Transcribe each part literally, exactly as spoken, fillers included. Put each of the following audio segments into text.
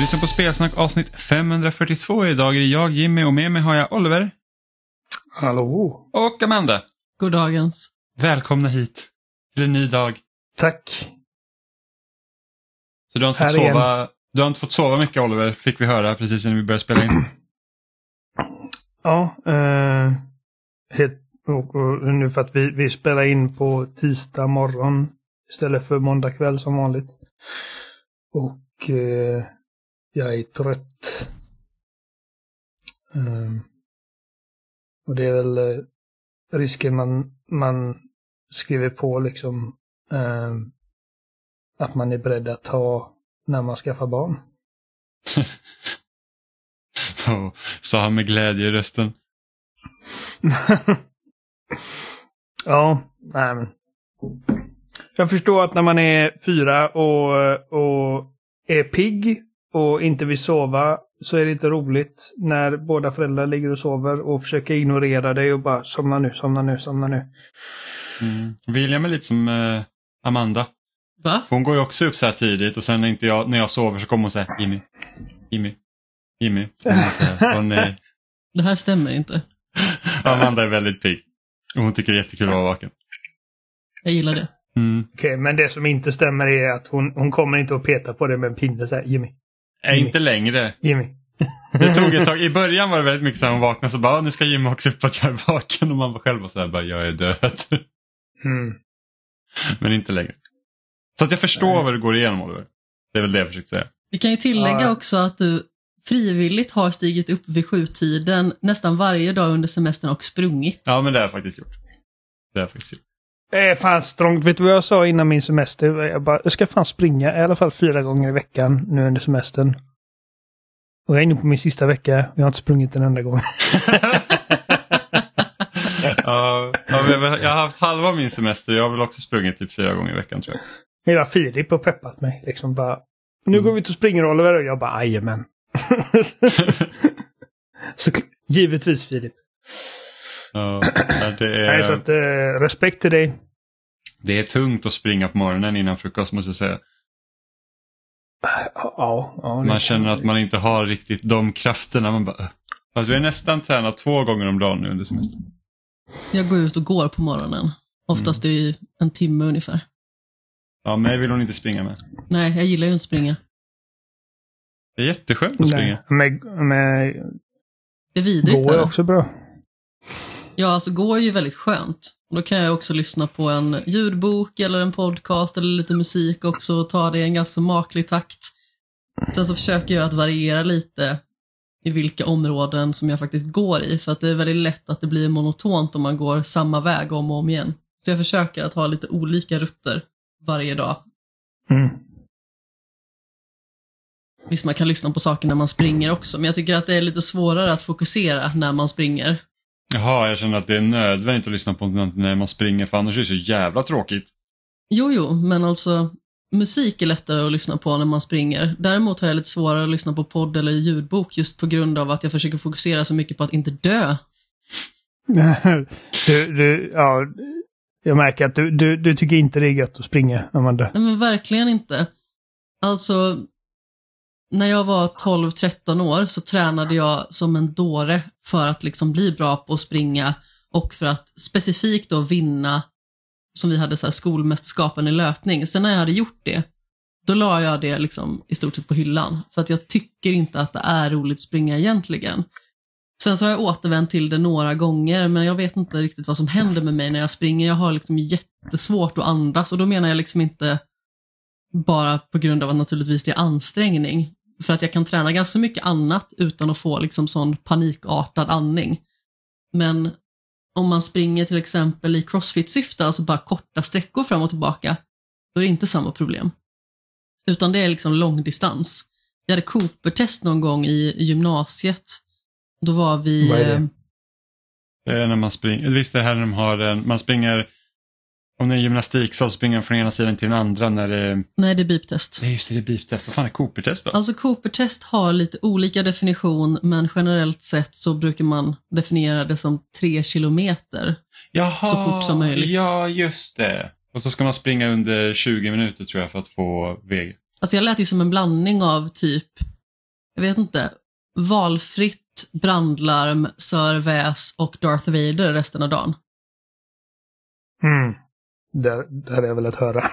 lyssnar på Spelsnack avsnitt femhundrafyrtiotvå. Idag är det jag, Jimmy, och med mig har jag Oliver. Hallå. Och Amanda. God dagens. Välkomna hit till en ny dag. Tack. Så du har inte fått sova, du har inte fått sova mycket, Oliver, fick vi höra precis när vi började spela in. Ja, eh, helt, och, och nu för att vi, vi spelar in på tisdag morgon istället för måndag kväll som vanligt. Och eh, jag är trött. Um, och det är väl eh, risken man, man skriver på liksom eh, att man är beredd att ta när man skaffar barn. Så sa han med glädje i rösten. Ja, nej men. Jag förstår att när man är fyra och, och är pigg och inte vill sova så är det inte roligt när båda föräldrar ligger och sover och försöker ignorera dig och bara somna nu, somna nu, somna nu. Mm. William är lite som eh, Amanda. Va? Hon går ju också upp så här tidigt och sen när, inte jag, när jag sover så kommer hon säga Jimmy, Jimmy, Jimmy. Och här, och nej. Det här stämmer inte. Amanda är väldigt pigg. Och hon tycker det är jättekul att vara vaken. Jag gillar det. Mm. Okej, okay, men det som inte stämmer är att hon, hon kommer inte att peta på det med en pinne så här, Jimmy. Är inte längre. Jimmy. Det tog ett tag. I början var det väldigt mycket så här hon vaknade så bara, nu ska Jimmy också upp att jag är vaken och man var själv och så här bara, jag är död. Mm. Men inte längre. Så att jag förstår Nej. vad du går igenom, Oliver. Det är väl det jag försökte säga. Vi kan ju tillägga ja. också att du frivilligt har stigit upp vid sjutiden nästan varje dag under semestern och sprungit. Ja, men det har jag faktiskt gjort. Det har jag faktiskt gjort. Det är fan strångt. Vet du vad jag sa innan min semester? Jag, bara, jag ska fan springa i alla fall fyra gånger i veckan nu under semestern. Och jag är inne på min sista vecka. Jag har inte sprungit en enda gång. Ja, jag har haft halva min semester. Jag har väl också sprungit typ fyra gånger i veckan, tror jag. Hela Filip har peppat mig. Liksom bara, nu mm. går vi ut och springer, Oliver. Och jag bara, ajamän. Så givetvis Filip. Ja, det är... Nej, så att, eh, respekt till dig. Det är tungt att springa på morgonen innan frukost, måste jag säga. Ja, ja, man känner att man inte har riktigt de krafterna. Man bara... Fast vi har nästan tränat två gånger om dagen nu under semestern. Jag går ut och går på morgonen. Oftast mm. i en timme ungefär. Ja, mig vill hon inte springa med. Nej, jag gillar ju inte springa. Det är jätteskönt att springa. Nej, med, med... Det är vidrigt. Gå är också bra. Ja, alltså gå är ju väldigt skönt. Då kan jag också lyssna på en ljudbok eller en podcast eller lite musik också och ta det i en ganska maklig takt. Sen så försöker jag att variera lite i vilka områden som jag faktiskt går i, för att det är väldigt lätt att det blir monotont om man går samma väg om och om igen. Så jag försöker att ha lite olika rutter varje dag. Mm. Visst, man kan lyssna på saker när man springer också, men jag tycker att det är lite svårare att fokusera när man springer. Jaha, jag känner att det är nödvändigt att lyssna på något när man springer, för annars är det så jävla tråkigt. Jo, jo, men alltså musik är lättare att lyssna på när man springer. Däremot har jag lite svårare att lyssna på podd eller ljudbok just på grund av att jag försöker fokusera så mycket på att inte dö. du, du, ja, jag märker att du, du, du tycker inte det är gött att springa, Amanda. Nej, men verkligen inte. Alltså, när jag var tolv tretton år så tränade jag som en dåre för att liksom bli bra på att springa och för att specifikt då vinna, som vi hade så här skolmästerskapen i löpning. Sen när jag hade gjort det, då la jag det liksom i stort sett på hyllan. För att jag tycker inte att det är roligt att springa egentligen. Sen så har jag återvänt till det några gånger, men jag vet inte riktigt vad som händer med mig när jag springer. Jag har liksom jättesvårt att andas, och då menar jag liksom inte bara på grund av att naturligtvis det är ansträngning. För att jag kan träna ganska mycket annat utan att få liksom sån panikartad andning. Men om man springer till exempel i crossfit-syfte, alltså bara korta sträckor fram och tillbaka, då är det inte samma problem. Utan det är liksom långdistans. Jag hade Cooper-test någon gång i gymnasiet. Då var vi... Vad är det? Det är när man springer... Visst, det här när de har en... Man springer... Om det är gymnastik så springer man från ena sidan till den andra när det... Nej, det är beep-test. Nej, just det, det är beep-test. Vad fan är Cooper-test då? Alltså Cooper-test har lite olika definition, men generellt sett så brukar man definiera det som tre kilometer. Jaha, så fort som möjligt. Ja, just det. Och så ska man springa under tjugo minuter tror jag för att få V G. Alltså jag lät ju som en blandning av typ jag vet inte, valfritt brandlarm, Sir Väs och Darth Vader resten av dagen. Mm. Det, det hade jag velat höra.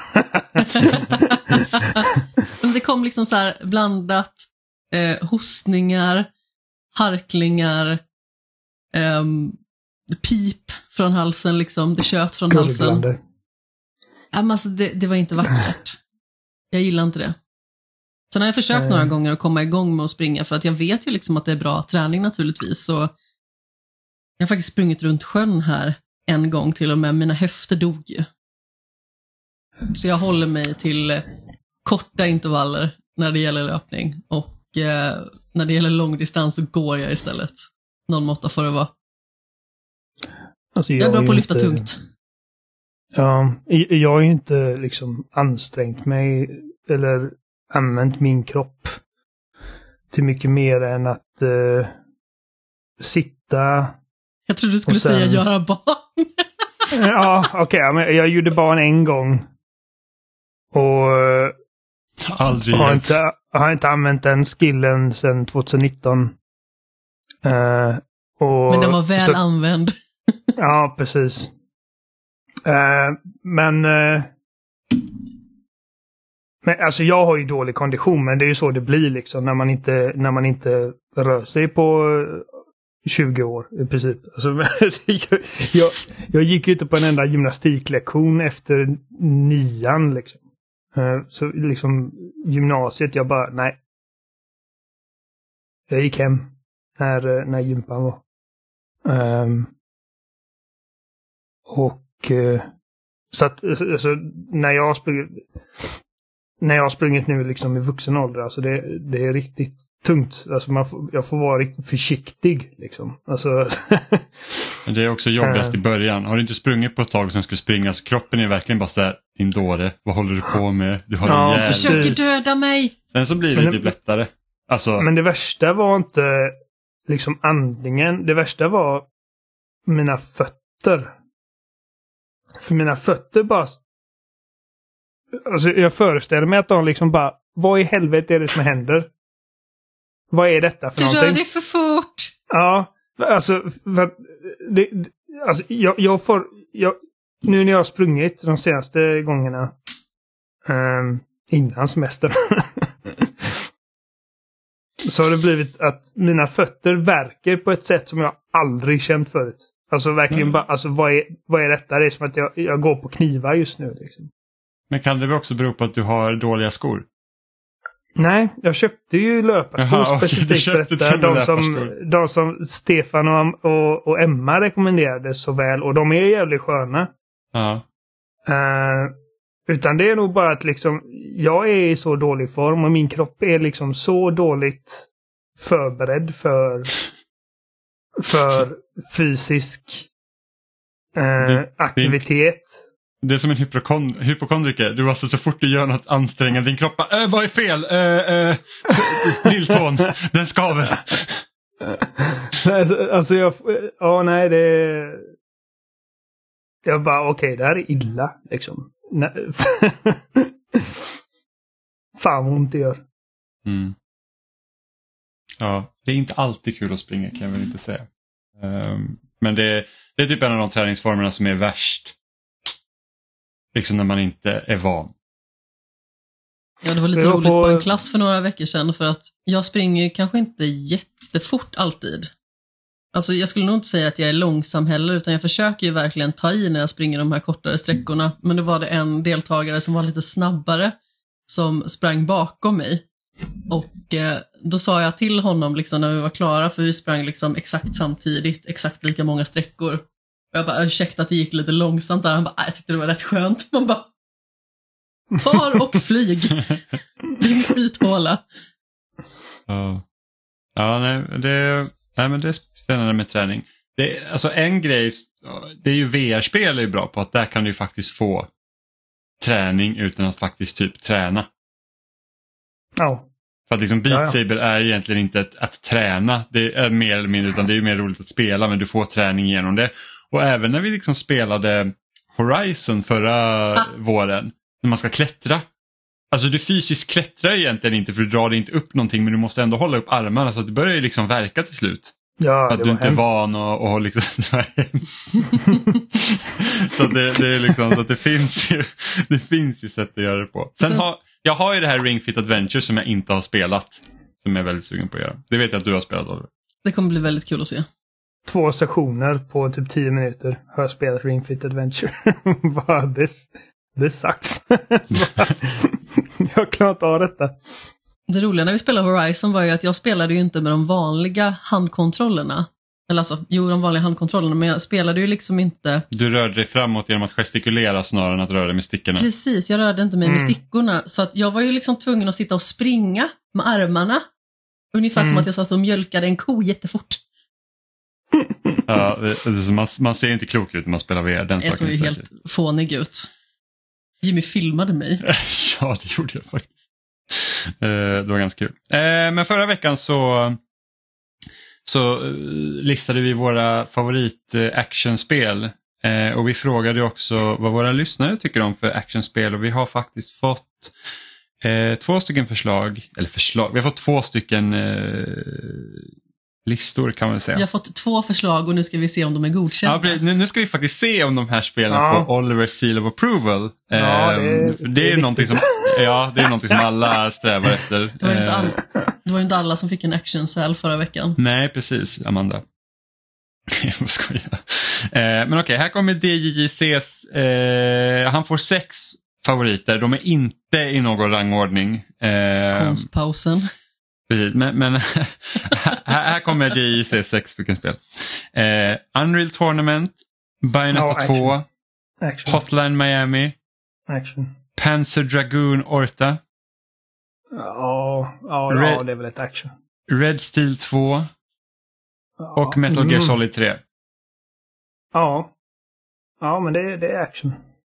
Men det kom liksom så här blandat eh, hostningar, harklingar, eh, pip från halsen liksom, det kött från halsen. Ja, men alltså, det, det var inte vackert. Jag gillar inte det. Sen har jag försökt mm. några gånger att komma igång med att springa, för att jag vet ju liksom att det är bra träning naturligtvis. Så jag har faktiskt sprungit runt sjön här en gång till och med, mina höfter dog ju. Så jag håller mig till korta intervaller när det gäller löpning, och eh, när det gäller långdistans så går jag istället. noll komma åtta får det vara. Alltså, jag, jag är bra på att lyfta inte... tungt. Ja, jag har ju inte liksom ansträngt mig eller använt min kropp till mycket mer än att uh, sitta. Jag trodde du skulle sen... säga göra barn. Ja, okej, okay, men jag gjorde barn en gång. Och aldrig har inte, har inte använt den skillen sedan tjugonitton. Uh, och, men den var väl så, använd. Ja, precis. Uh, men uh, men alltså jag har ju dålig kondition, men det är ju så det blir liksom när man inte, när man inte rör sig på tjugo år i princip. Alltså, jag, jag, jag gick ju inte på en enda gymnastiklektion efter nian liksom. Uh, så liksom gymnasiet, jag bara, nej. Jag gick hem när, när gympan var. Um, och uh, så att alltså, när jag har sprungit när jag har sprungit nu liksom i vuxen ålder, alltså det, det är riktigt tungt. Alltså man får, jag får vara riktigt försiktig liksom. Alltså men det är också jobbigast i början. Har du inte sprungit på ett tag som skulle springa, så kroppen är verkligen bara så här, din dåre, vad håller du på med? Du har ja, en jävla... försöker döda mig. Sen så blir det men, typ lättare. Alltså... Men det värsta var inte liksom andningen. Det värsta var mina fötter. För mina fötter bara... Alltså jag föreställer mig att de liksom bara... Vad i helvete är det som händer? Vad är detta för du någonting? Du rör dig för fort. Ja, alltså... För, det, alltså jag, jag får... Jag, nu när jag har sprungit de senaste gångerna... Um, innan semestern... så har det blivit att mina fötter verkar på ett sätt som jag aldrig känt förut. Alltså verkligen mm. bara, alltså vad är, vad är detta? Det är som att jag, jag går på knivar just nu liksom. Men kan det också bero på att du har dåliga skor? Nej, jag köpte ju löparskor Jaha, specifikt för detta. De som, de som Stefan och, och, och Emma rekommenderade så väl. Och de är jävligt sköna. Ja. Uh, utan det är nog bara att liksom, jag är i så dålig form och min kropp är liksom så dåligt förberedd för för fysisk uh, det, aktivitet. Det är som en hypokond- hypokondriker. Du alltså så fort du gör något ansträngande din kropp, äh, vad är fel? Äh, äh, lilltån, den skaver. alltså, alltså jag, ja nej det jag bara okej, okay, det här är illa liksom. Fan vad ont det gör. Mm. Ja, det är inte alltid kul att springa kan jag väl inte säga. Um, men det, det är typ en av de träningsformerna som är värst. Liksom när man inte är van. Ja, det var lite det var roligt på... på en klass för några veckor sedan, för att jag springer ju kanske inte jättefort alltid. Alltså jag skulle nog inte säga att jag är långsam heller, utan jag försöker ju verkligen ta i när jag springer de här kortare sträckorna. Men då var det en deltagare som var lite snabbare som sprang bakom mig. Och eh, då sa jag till honom liksom när vi var klara, för vi sprang liksom exakt samtidigt, exakt lika många sträckor. Och jag bara, ursäkta att det gick lite långsamt där. Han bara, jag tyckte det var rätt skönt. Man bara, far och flyg. Din skithåla. Ja, ja nej, det, nej, men det är spännande med träning. Det, alltså en grej, det är ju V R-spel är ju bra på att där kan du faktiskt få träning utan att faktiskt typ träna. Ja. För att liksom Beat Saber ja, ja. är egentligen inte ett, att träna, det är mer eller mindre, utan det är mer roligt att spela, men du får träning genom det. Och även när vi liksom spelade Horizon förra ah. våren, när man ska klättra, alltså du fysiskt klättrar egentligen inte för du drar inte upp någonting, men du måste ändå hålla upp armarna så att det börjar ju liksom verka till slut. Ja, för att det du var inte är hemskt. van och, och liksom, så det, det är liksom så att det finns ju, det finns ju sätt att göra det på. Sen Sen- har, jag har ju det här Ring Fit Adventure som jag inte har spelat, som jag är väldigt sugen på att göra. Det vet jag att du har spelat, Oliver. Det kommer bli väldigt kul att se. Två sektioner på typ tio minuter har jag spelat Ring Fit Adventure. Bara, this, this sucks. Jag klarar inte av detta. Det roliga när vi spelade Horizon var ju att jag spelade ju inte med de vanliga handkontrollerna. Eller alltså, jo, de vanliga handkontrollerna, men jag spelade ju liksom inte... Du rörde dig framåt genom att gestikulera snarare än att röra dig med stickorna. Precis, jag rörde inte mig med Mm. stickorna. Så att jag var ju liksom tvungen att sitta och springa med armarna. Ungefär Mm. som att jag satt och mjölkade en ko jättefort. Ja, det, det, man, man ser ju inte klok ut när man spelar V R. Den Jag såg saken ju är helt säker. fånig ut. Jimmy filmade mig. Ja, det gjorde jag faktiskt. Eh, det var ganska kul. Eh, men förra veckan så, så eh, listade vi våra favorit eh, actionspel. Eh, och vi frågade också vad våra lyssnare tycker om för actionspel. Och vi har faktiskt fått eh, två stycken förslag. Eller förslag, vi har fått två stycken eh, listor kan man väl säga. Vi har fått två förslag och nu ska vi se om de är godkända. Ja, precis. nu, nu ska vi faktiskt se om de här spelen Ja. får Oliver Seal of Approval. Ja, Ehm, det är- för det, det är är någonting som, ja, det är någonting som alla strävar efter. Det var ju inte, Ehm, all, det var ju inte alla som fick en action-säl förra veckan. Nej, precis, Amanda. Jag skojar. Eh, men okej, här kommer D J J C's, eh, han får sex favoriter. De är inte i någon rangordning. Eh, Konstpausen. Precis, men, men här, här kommer D J J C sex stycken spel. Eh, Unreal Tournament, Bayonetta Ja, action. två, Action. Hotline Miami, Action. Panzer Dragoon Orta, Ja, ja, Red- ja, det är väl ett action. Red Steel två Ja. och Metal Gear Mm. Solid tre. Ja. Ja, men det, det är action.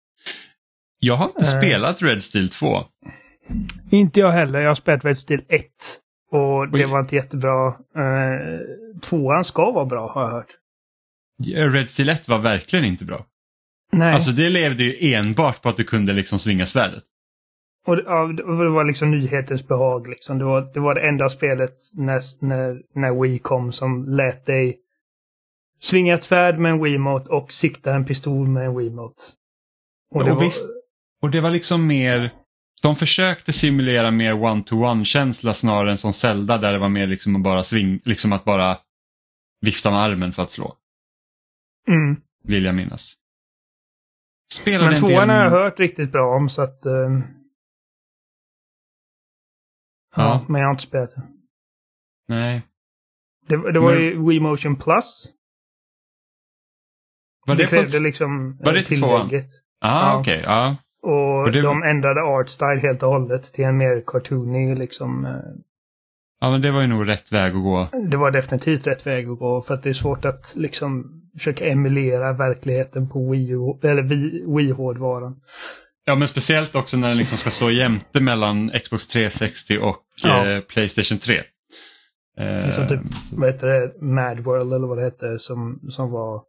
Jag har inte Eh. spelat Red Steel två. Inte jag heller. Jag har spelat Red Steel ett. Och det Oj. var inte jättebra. Eh, tvåan ska vara bra, har jag hört. Red Steel ett var verkligen inte bra. Nej. Alltså det levde ju enbart på att du kunde liksom svinga svärdet. Och det, ja, det var liksom nyhetens behag. Liksom. Det, var, det var det enda spelet när, när, när Wii kom som lät dig svinga ett svärd med en Wiimote och sikta en pistol med en Wiimote. Och det Och var, visst, och det var liksom mer, de försökte simulera mer one-to-one-känsla snarare än som Zelda där det var mer liksom att bara sving, liksom att bara vifta med armen för att slå. mm. Vill jag minnas. Spelade Men en tvåan del... har jag hört riktigt bra om så att... ehm, ja. Ja. men jag har inte spelat det. Nej. Det, det var Men- ju Wii Motion Plus. Var det, det på... krävde liksom var det eh, till tvåan? tillägget. Ah, Ja. okej. Ja. Och, Och det var- de ändrade art style helt och hållet till en mer cartoony liksom. eh, Ja, men det var ju nog rätt väg att gå. Det var definitivt rätt väg att gå för att det är svårt att liksom försöka emulera verkligheten på Wii, eller Wii, Wii-hårdvaran. Ja, men speciellt också när den liksom ska stå jämte mellan Xbox trehundrasextio och Ja. eh, PlayStation tre. Eh, Som typ, vad heter det, Mad World eller vad det hette som, som var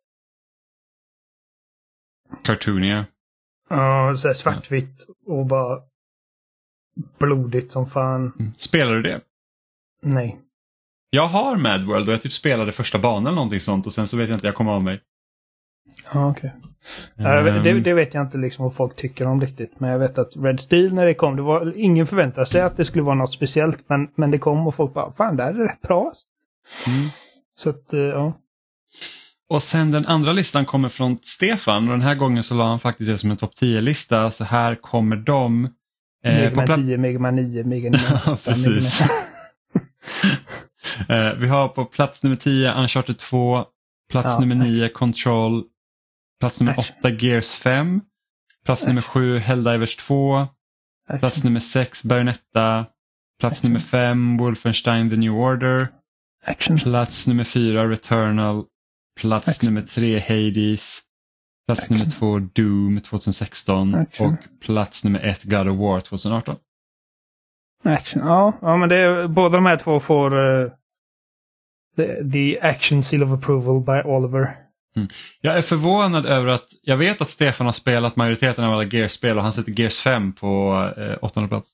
Cartoonia. ja, så här svartvitt och bara blodigt som fan. Mm. Spelar du det? Nej. Jag har Mad World och jag typ spelade första banan eller någonting sånt och sen så vet jag inte, jag kommer av mig. Ja, okej. Ehm, Det, det vet jag inte liksom vad folk tycker om riktigt. Men jag vet att Red Steel när det kom, det var ingen förväntade sig att det skulle vara något speciellt. Men, men det kom och folk bara, fan det här är rätt bra. alltså." Mm. Så att, eh, ja. Och sen den andra listan kommer från Stefan och den här gången så la han faktiskt det som en topp tio-lista. Så här kommer de. Eh, Mega på Man pla- tio, Mega Man nio, Mega Man Ja, åtta, precis. Mega Man... eh, vi har på plats nummer tio Uncharted två, plats Ja. nummer nio Control, plats nummer Action. åtta Gears fem, plats nummer sju Helldivers två, plats Action. nummer sex Bayonetta, plats Action. nummer fem Wolfenstein The New Order, Action. plats nummer fyra Returnal, plats Action. nummer tre Hades, plats Action. nummer två Doom tjugohundrasexton Action. och plats nummer ett God of War tjugoarton. Action. Ja, ja men det är, båda de här två får uh, the, the Action Seal of Approval by Oliver. Mm. Jag är förvånad över att, jag vet att Stefan har spelat majoriteten av alla Gears-spel och han sätter Gears fem på eh, åttonde plats.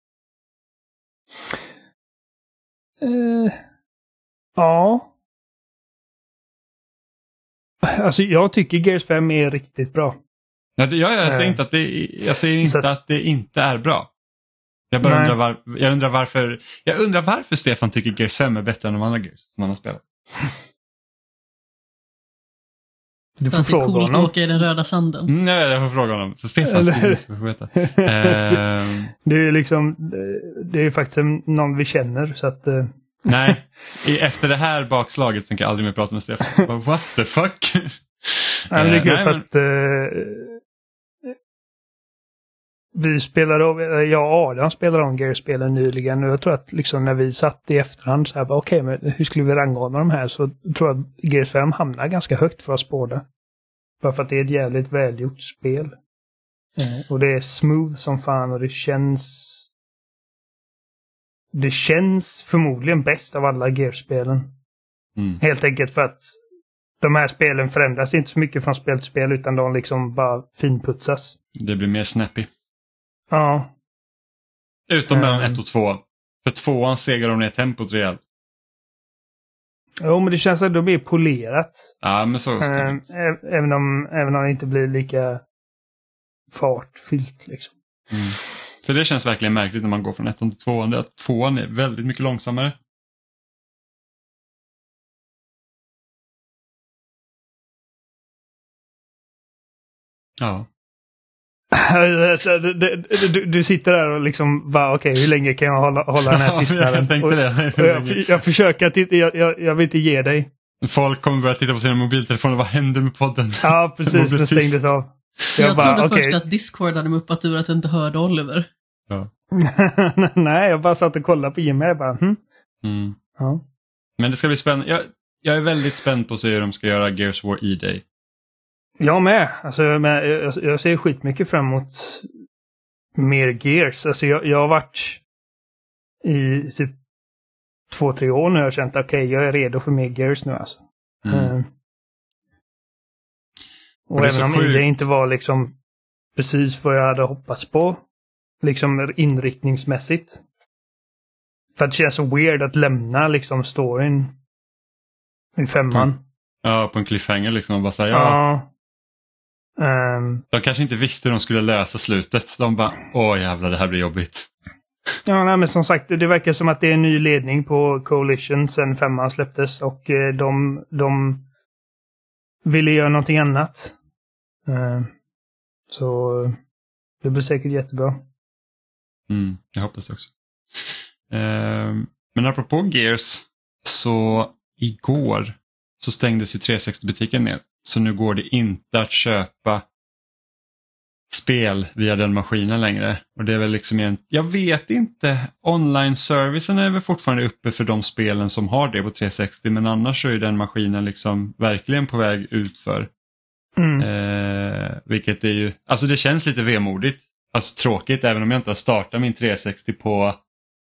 Uh, ja. Alltså jag tycker Gears fem är riktigt bra. Ja, det, jag, jag säger uh, inte, att det, jag säger inte så... att det inte är bra. Jag bara undrar, var, jag undrar varför jag undrar varför Stefan tycker Gears fem är bättre än de andra Gears som han har spelat. Du får för att det är coolt honom. att åka i den röda sanden. Mm, nej, jag får fråga honom. Så Stefan ska få veta. uh, Det är liksom, det är faktiskt någon vi känner så att... Uh... Nej, efter det här bakslaget tänker jag aldrig mer prata med Stefan. What the fuck? Nej, men det är kul uh, nej, för men... att uh, vi spelade om, jag och Adam spelade om Gears-spelen nyligen och jag tror att liksom när vi satt i efterhand så här, okej, okay, men hur skulle vi rangordna de här, så tror jag att Gears fem hamnar ganska högt för oss båda. Bara för att det är ett jävligt välgjort spel. Uh, och det är smooth som fan och det känns det känns förmodligen bäst av alla Gears-spelen. Mm. Helt enkelt för att de här spelen förändras inte så mycket från spel till spel utan de liksom bara finputsas. Det blir mer snappy. Ja. Utom mellan um, ett och två. För tvåan segar de ner tempot rejält. Jo, men det känns att det blir polerat. Ja, men så ska det. Um, även, om, även om det inte blir lika fartfyllt liksom. Mm. För det känns verkligen märkligt när man går från ettan till tvåan. Det är att tvåan är väldigt mycket långsammare. Ja. du, du, du sitter där och liksom bara, okej, okay, hur länge kan jag hålla, hålla den här tystnaden? jag tänkte det. Och, och jag, jag försöker att inte, jag, jag, jag vill inte ge dig. Folk kommer börja titta på sina mobiltelefoner. Vad hände med podden? Ja, precis. Den stängdes av. Jag, jag bara, trodde okay. först att Discord hade muppat ur att jag inte hörde Oliver. Ja. Nej, jag bara satt och kollade på Jimmy. Jag bara, hm? Mm. Ja. Men det ska bli spännande. Jag, jag är väldigt spänd på att se hur de ska göra Gears War E-Day. Jag med. Alltså, jag, jag, jag ser skitmycket fram emot mer Gears. Alltså, jag, jag har varit i typ två, tre år nu och känt att okej, okay, jag är redo för mer Gears nu alltså. Mm. Mm. Och, och även om sjukt. det inte var liksom precis vad jag hade hoppats på. Liksom inriktningsmässigt. För att det känns så weird att lämna liksom storyn i femman. Mm. Ja, på en cliffhanger liksom. Och bara säga, ja. ja. Um, de kanske inte visste hur de skulle lösa slutet. De bara, åh jävlar, det här blir jobbigt. Ja, nej, men som sagt, det verkar som att det är en ny ledning på Coalition sen femman släpptes. Och eh, de, de ville göra någonting annat. Uh, så det blir säkert jättebra. Mm, jag hoppas det också. Uh, men apropå Gears, så igår så stängdes ju trehundrasextio-butiken ner. Så nu går det inte att köpa spel via den maskinen längre. Och det är väl liksom en, jag vet inte, online-servicen är väl fortfarande uppe för de spelen som har det på trehundrasextio, men annars så är den maskinen liksom verkligen på väg ut för. Mm. Eh, vilket är ju, alltså det känns lite vemodigt. Alltså tråkigt, även om jag inte har startat min trehundrasextio på,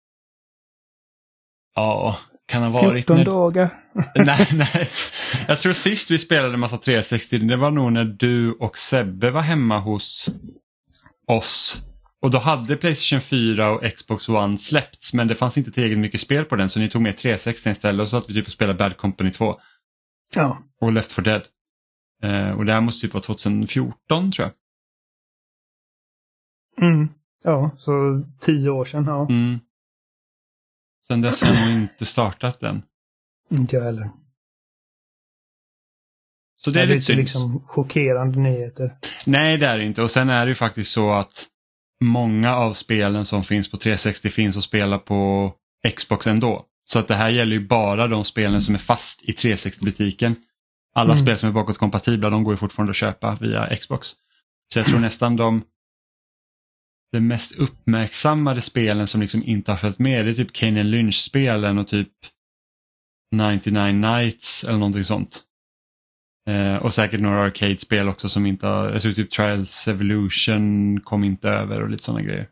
ja, kan ha varit fjorton när... dagar. nej, nej. Jag tror sist vi spelade en massa trehundrasextio, det var nog när du och Sebbe var hemma hos oss. Och då hade PlayStation fyra och Xbox One släppts, men det fanns inte tillräckligt mycket spel på den, så ni tog med trehundrasextio istället och så att vi typ spelade Bad Company två. Ja. Och Left four Dead. Eh, och det här måste typ vara tjugohundrafjorton tror jag. Mm. Ja, så tio år sedan. Ja. Mm. Sen dess har jag nog inte startat den. Inte jag heller. Så det är, det är lite inte synd. liksom chockerande nyheter. Nej, det är det inte. Och sen är det ju faktiskt så att många av spelen som finns på trehundrasextio finns att spela på Xbox ändå. Så att det här gäller ju bara de spelen som är fast i trehundrasextio-butiken. Alla Mm. spel som är bakåtkompatibla, de går ju fortfarande att köpa via Xbox. Så jag tror nästan de de mest uppmärksammade spelen som liksom inte har följt med, det är typ Kane and Lynch-spelen och typ nittionio Nights eller någonting sånt. Eh, och säkert några arcade-spel också som inte har, jag tror typ Trials Evolution kom inte över och lite sådana grejer.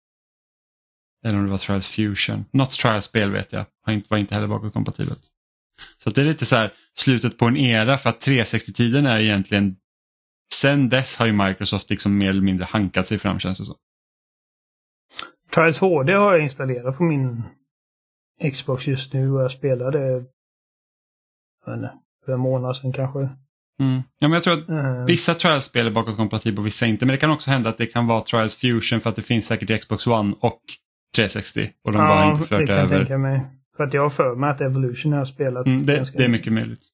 Eller om det var Trials Fusion. Något Trials-spel vet jag, var inte, var inte heller bakåtkompatibelt. Så att det är lite så här slutet på en era, för att trehundrasextio-tiden är egentligen, sen dess har ju Microsoft liksom mer eller mindre hankat sig fram, känns det så. Trials H D har jag installerat på min Xbox just nu och jag spelade jag vet inte, för en månad sedan kanske. Mm. Ja, men jag tror att Mm. vissa Trials-spel är bakåtkompatibla och vissa inte. Men det kan också hända att det kan vara Trials Fusion för att det finns säkert i Xbox One och trehundrasextio. Och de Ja, bara inte fört det kan jag över. tänka mig. För att jag har för mig att Evolution har spelat. Mm, det, ganska det är mycket möjligt.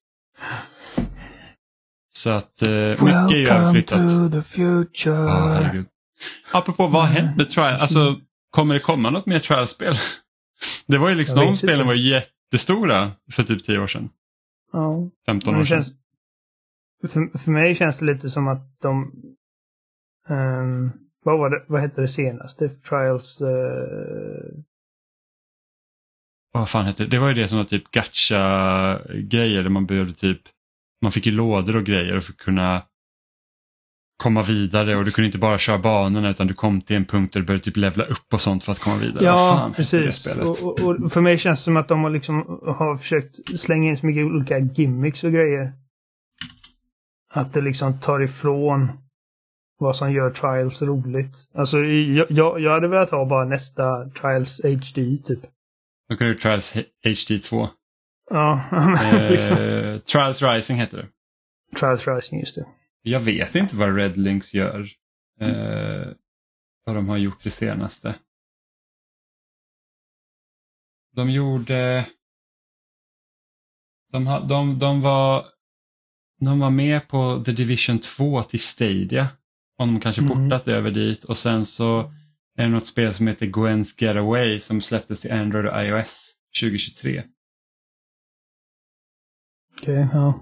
Så att eh, mycket är ju överflyttat. Welcome to the future. Ja, herregud. Apropå vad har hänt med Trials? Alltså, kommer det komma något mer Trials-spel? Det var ju liksom, de spelen var ju jättestora för typ tio år sedan. Ja. femton Men år det sedan. känns, för, för mig känns det lite som att de... Um, vad var det? Vad hette det senaste? Trials... Uh... Vad fan hette det? Det var ju det som var typ gacha-grejer där man behövde typ... Man fick ju lådor och grejer för att kunna komma vidare, och du kunde inte bara köra banorna utan du kom till en punkt där du började typ levla upp och sånt för att komma vidare. Ja, vad fan precis. hette det spelet? Och, och, och för mig känns det som att de har, liksom, har försökt slänga in så mycket olika gimmicks och grejer. Att det liksom tar ifrån vad som gör Trials roligt. Alltså, jag, jag, jag hade velat ha bara nästa Trials H D, typ. Då kan du Trials H D två. Ja, eh, liksom. Trials Rising heter det. Trials Rising, just det. Jag vet inte vad Red Links gör. Eh, vad de har gjort det senaste. De gjorde... De, ha, de, de, var, de var med på The Division två till Stadia. Om de kanske Mm. portat över dit. Och sen så är det något spel som heter Gwen's Getaway som släpptes till Android och iOS tjugohundratjugotre. Okej, okay, ja.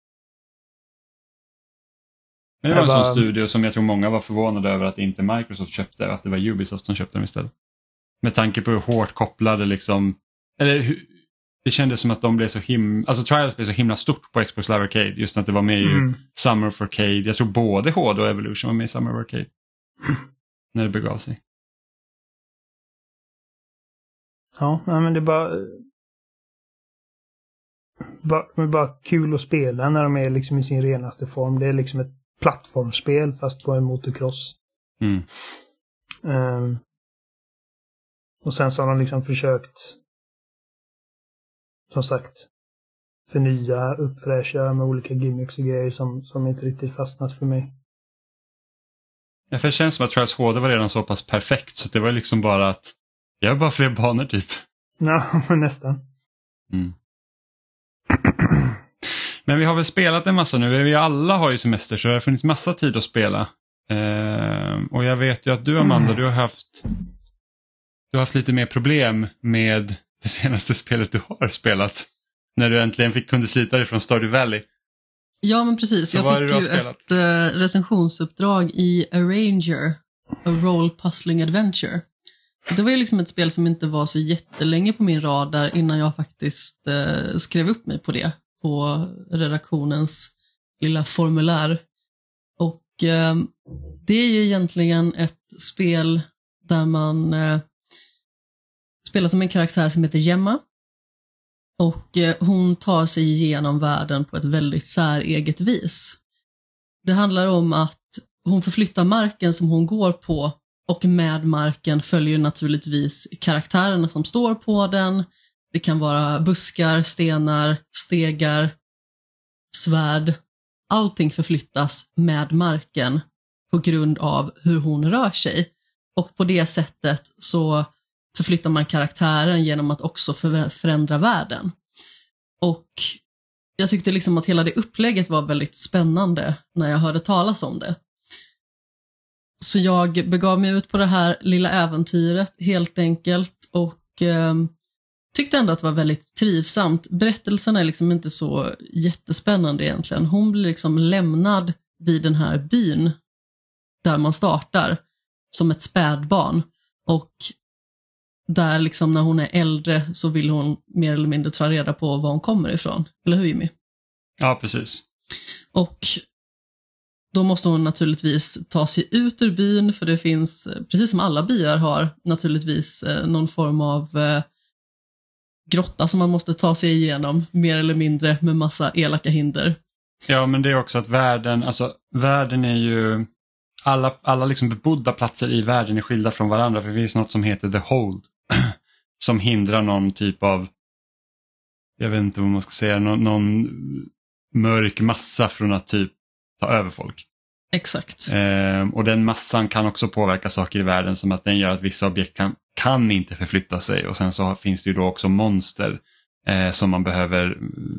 Men det var en bara... sån studio som jag tror många var förvånade över att inte Microsoft köpte, att det var Ubisoft som köpte dem istället. Med tanke på hur hårt kopplade liksom, eller hur, det kändes som att de blev så himla, alltså Trials blev så himla stort på Xbox Live Arcade, just att det var med i Mm. Summer of Arcade. Jag tror både H D och Evolution var med i Summer of Arcade. När det begav sig. Ja, nej, men det är bara... bara... Det är bara kul att spela när de är liksom i sin renaste form. Det är liksom ett plattformsspel fast på en motocross. Mm. Um, och sen så har de liksom försökt, som sagt, förnya, uppfräscha med olika gimmicks och grejer som, som inte riktigt fastnat för mig. Ja, för det känns som att Trials H D var redan så pass perfekt så det var liksom bara att jag har bara fler banor typ. Ja, men nästan. Mm. Men vi har väl spelat en massa nu. Vi alla har ju semester så det har funnits massa tid att spela. Uh, och jag vet ju att du, Amanda, du har haft du har haft lite mer problem med det senaste spelet du har spelat. När du äntligen fick kunde slita dig från Stardew Valley. Ja, men precis. Så jag vad är det fick du ju har spelat? ett uh, recensionsuppdrag i Arranger, A Role Puzzling Adventure. Det var ju liksom ett spel som inte var så jättelänge på min radar innan jag faktiskt uh, skrev upp mig på det på redaktionens lilla formulär. Och uh, det är ju egentligen ett spel där man uh, spelar som en karaktär som heter Gemma. Och uh, hon tar sig igenom världen på ett väldigt säreget vis. Det handlar om att hon förflyttar marken som hon går på, och med marken följer naturligtvis karaktärerna som står på den. Det kan vara buskar, stenar, stegar, svärd. Allting förflyttas med marken på grund av hur hon rör sig. Och på det sättet så förflyttar man karaktären genom att också förändra världen. Och jag tyckte liksom att hela det upplägget var väldigt spännande när jag hörde talas om det. Så jag begav mig ut på det här lilla äventyret helt enkelt och eh, tyckte ändå att det var väldigt trivsamt. Berättelsen är liksom inte så jättespännande egentligen. Hon blir liksom lämnad vid den här byn där man startar som ett spädbarn. Och där liksom när hon är äldre så vill hon mer eller mindre ta reda på var hon kommer ifrån. Eller hur, Jimmy? Ja, precis. Och då måste hon naturligtvis ta sig ut ur byn, för det finns, precis som alla byar har, naturligtvis någon form av grotta som man måste ta sig igenom mer eller mindre med massa elaka hinder. Ja, men det är också att världen, alltså världen är ju, alla, alla liksom bebodda platser i världen är skilda från varandra, för det finns något som heter The Hold som hindrar någon typ av, jag vet inte vad man ska säga, någon, någon mörk massa från att typ ta över folk. Exakt. Eh, och den massan kan också påverka saker i världen, som att den gör att vissa objekt kan, kan inte förflytta sig, och sen så finns det ju då också monster eh, som man behöver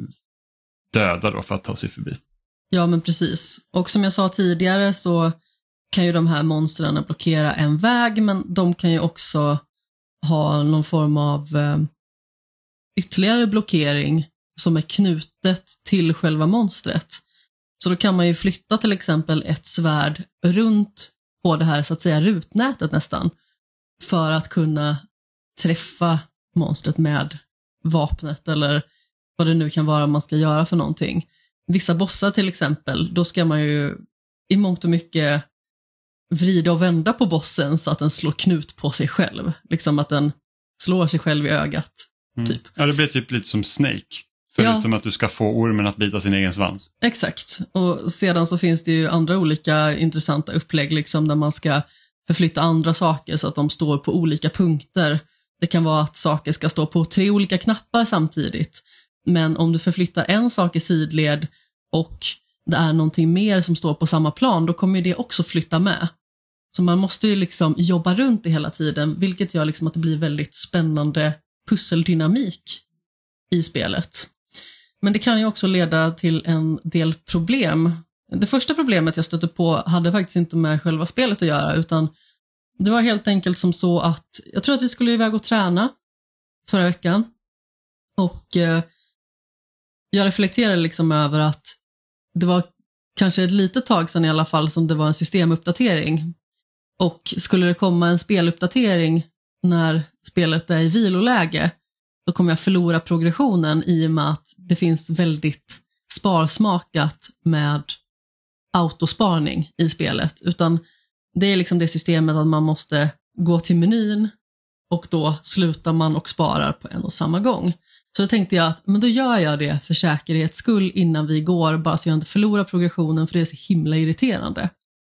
döda då för att ta sig förbi. Ja, men precis. Och som jag sa tidigare så kan ju de här monstren blockera en väg, men de kan ju också ha någon form av eh, ytterligare blockering som är knutet till själva monstret. Så då kan man ju flytta till exempel ett svärd runt på det här så att säga rutnätet nästan, för att kunna träffa monstret med vapnet eller vad det nu kan vara man ska göra för någonting. Vissa bossar till exempel, då ska man ju i mångt och mycket vrida och vända på bossen så att den slår knut på sig själv. Liksom att den slår sig själv i ögat. Mm. Typ. Ja, det blir typ lite som Snake. Förutom ja. att du ska få ormen att bita sin egen svans. Exakt. Och sedan så finns det ju andra olika intressanta upplägg liksom, där man ska förflytta andra saker så att de står på olika punkter. Det kan vara att saker ska stå på tre olika knappar samtidigt. Men om du förflyttar en sak i sidled och det är någonting mer som står på samma plan, då kommer det också flytta med. Så man måste ju liksom jobba runt det hela tiden, vilket gör liksom att det blir väldigt spännande pusseldynamik i spelet. Men det kan ju också leda till en del problem. Det första problemet jag stötte på hade faktiskt inte med själva spelet att göra, utan det var helt enkelt som så att jag tror att vi skulle iväg och träna förra veckan. Och eh, jag reflekterade liksom över att det var kanske ett litet tag sedan i alla fall som det var en systemuppdatering. Och skulle det komma en speluppdatering när spelet är i viloläge, då kommer jag förlora progressionen i och med att det finns väldigt sparsmakat med autosparning i spelet. Utan det är liksom det systemet att man måste gå till menyn och då slutar man och sparar på en och samma gång. Så då tänkte jag att men då gör jag det för säkerhets skull innan vi går, bara så jag inte förlorar progressionen, för det är så himla irriterande.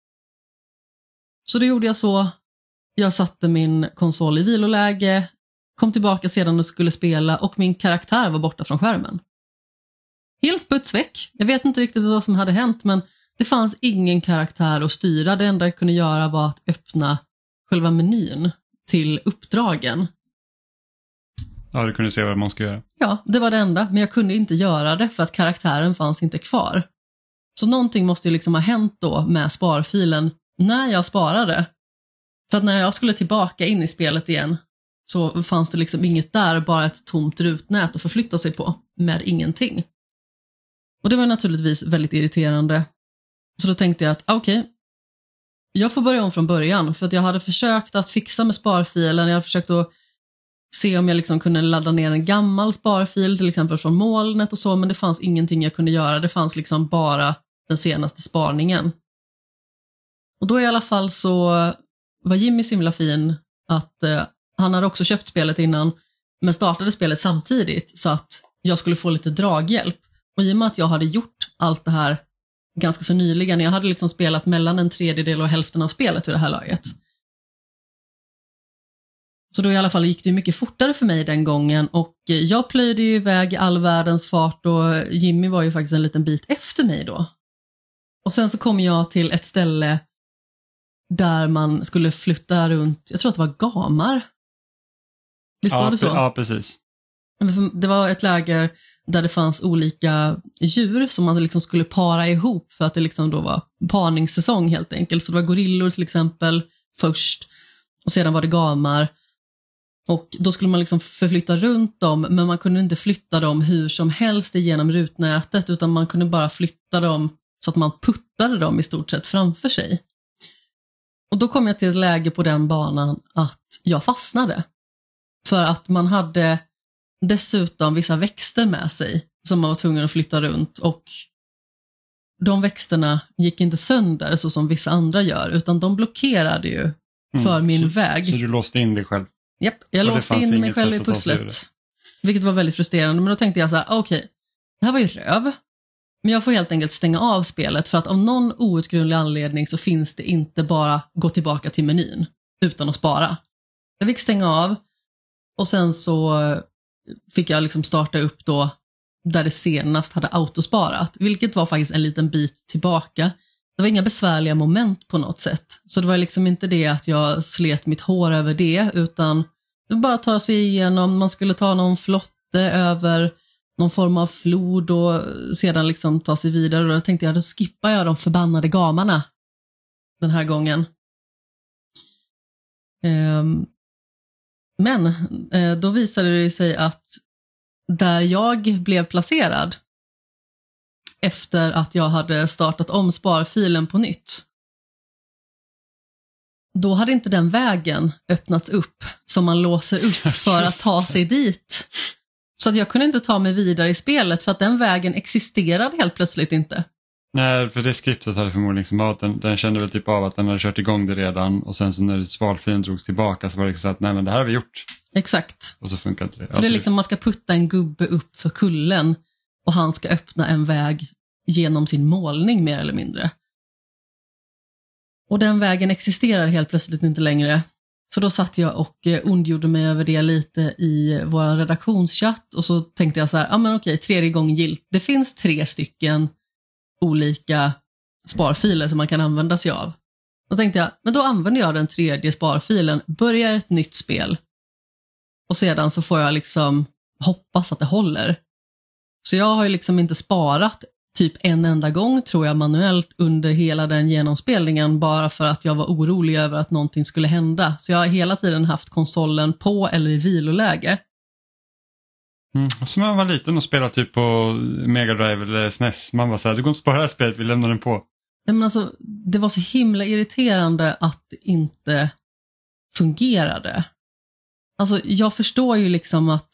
Så då gjorde jag så. Jag satte min konsol i viloläge, kom tillbaka sedan och skulle spela och min karaktär var borta från skärmen. Helt putsväck. Jag vet inte riktigt vad som hade hänt, men det fanns ingen karaktär att styra. Det enda jag kunde göra var att öppna själva menyn till uppdragen. Ja, du kunde se vad man ska göra. Ja, det var det enda. Men jag kunde inte göra det för att karaktären fanns inte kvar. Så någonting måste ju liksom ha hänt då med sparfilen när jag sparade. För att när jag skulle tillbaka in i spelet igen så fanns det liksom inget där, bara ett tomt rutnät att förflytta sig på med ingenting. Och det var naturligtvis väldigt irriterande. Så då tänkte jag att okej, okay, jag får börja om från början, för att jag hade försökt att fixa med sparfilen. Jag hade försökt att se om jag liksom kunde ladda ner en gammal sparfil till exempel från molnet och så, men det fanns ingenting jag kunde göra. Det fanns liksom bara den senaste sparningen. Och då i alla fall så var Jimmy så himla fin att eh, han hade också köpt spelet innan, men startade spelet samtidigt så att jag skulle få lite draghjälp. Och i och med att jag hade gjort allt det här ganska så nyligen, jag hade liksom spelat mellan en tredjedel och hälften av spelet vid det här laget. Så då i alla fall gick det mycket fortare för mig den gången, och jag plöjde ju iväg i all världens fart och Jimmy var ju faktiskt en liten bit efter mig då. Och sen så kom jag till ett ställe där man skulle flytta runt, jag tror att det var gamar. Visst ja, var det så? Ja, precis. Det var ett läger där det fanns olika djur som man liksom skulle para ihop för att det liksom då var parningssäsong helt enkelt. Så det var gorillor till exempel först och sedan var det gamar. Och då skulle man liksom förflytta runt dem, men man kunde inte flytta dem hur som helst genom rutnätet, utan man kunde bara flytta dem så att man puttade dem i stort sett framför sig. Och då kom jag till ett läge på den banan att jag fastnade. För att man hade dessutom vissa växter med sig som man var tvungen att flytta runt, och de växterna gick inte sönder så som vissa andra gör, utan de blockerade ju för mm, min så, väg. Så du låste in dig själv? Japp, jag låste in mig själv i pusslet. Vilket var väldigt frustrerande, men då tänkte jag så här, okej, okay, det här var ju röv. Men jag får helt enkelt stänga av spelet för att av någon outgrundlig anledning så finns det inte bara gå tillbaka till menyn utan att spara. Jag fick stänga av och sen så fick jag liksom starta upp då där det senast hade autosparat, vilket var faktiskt en liten bit tillbaka. Det var inga besvärliga moment på något sätt. Så det var liksom inte det att jag slet mitt hår över det, utan det bara ta sig igenom, man skulle ta någon flotte över någon form av flod och sedan liksom ta sig vidare. Och då tänkte jag, då skippar jag de förbannade gamarna den här gången. Um, men uh, då visade det sig att där jag blev placerad efter att jag hade startat om sparfilen på nytt, då hade inte den vägen öppnats upp som man låser upp för att ta sig dit. Så att jag kunde inte ta mig vidare i spelet för att den vägen existerade helt plötsligt inte. Nej, för det skriptet hade förmodligen liksom att den, den kände väl typ av att den hade kört igång det redan och sen så när sparfilen drogs tillbaka så var det liksom så att nej men det här har vi gjort. Exakt. Och så funkar inte det. För alltså, det är liksom man ska putta en gubbe upp för kullen och han ska öppna en väg genom sin målning mer eller mindre. Och den vägen existerar helt plötsligt inte längre. Så då satt jag och ondgjorde mig över det lite i vår redaktionschatt och så tänkte jag så här, ja ah, men okej, tredje gången gilt. Det finns tre stycken olika sparfiler som man kan använda sig av. Då tänkte jag, men då använder jag den tredje sparfilen, börjar ett nytt spel och sedan så får jag liksom hoppas att det håller. Så jag har ju liksom inte sparat typ en enda gång tror jag manuellt under hela den genomspelningen bara för att jag var orolig över att någonting skulle hända. Så jag har hela tiden haft konsolen på eller i viloläge. Mm. Som när man var liten och spelade typ på Mega Drive eller S N E S. Man var så här, du går inte spara det här spelet, vi lämnar den på. Men alltså, det var så himla irriterande att det inte fungerade. Alltså jag förstår ju liksom att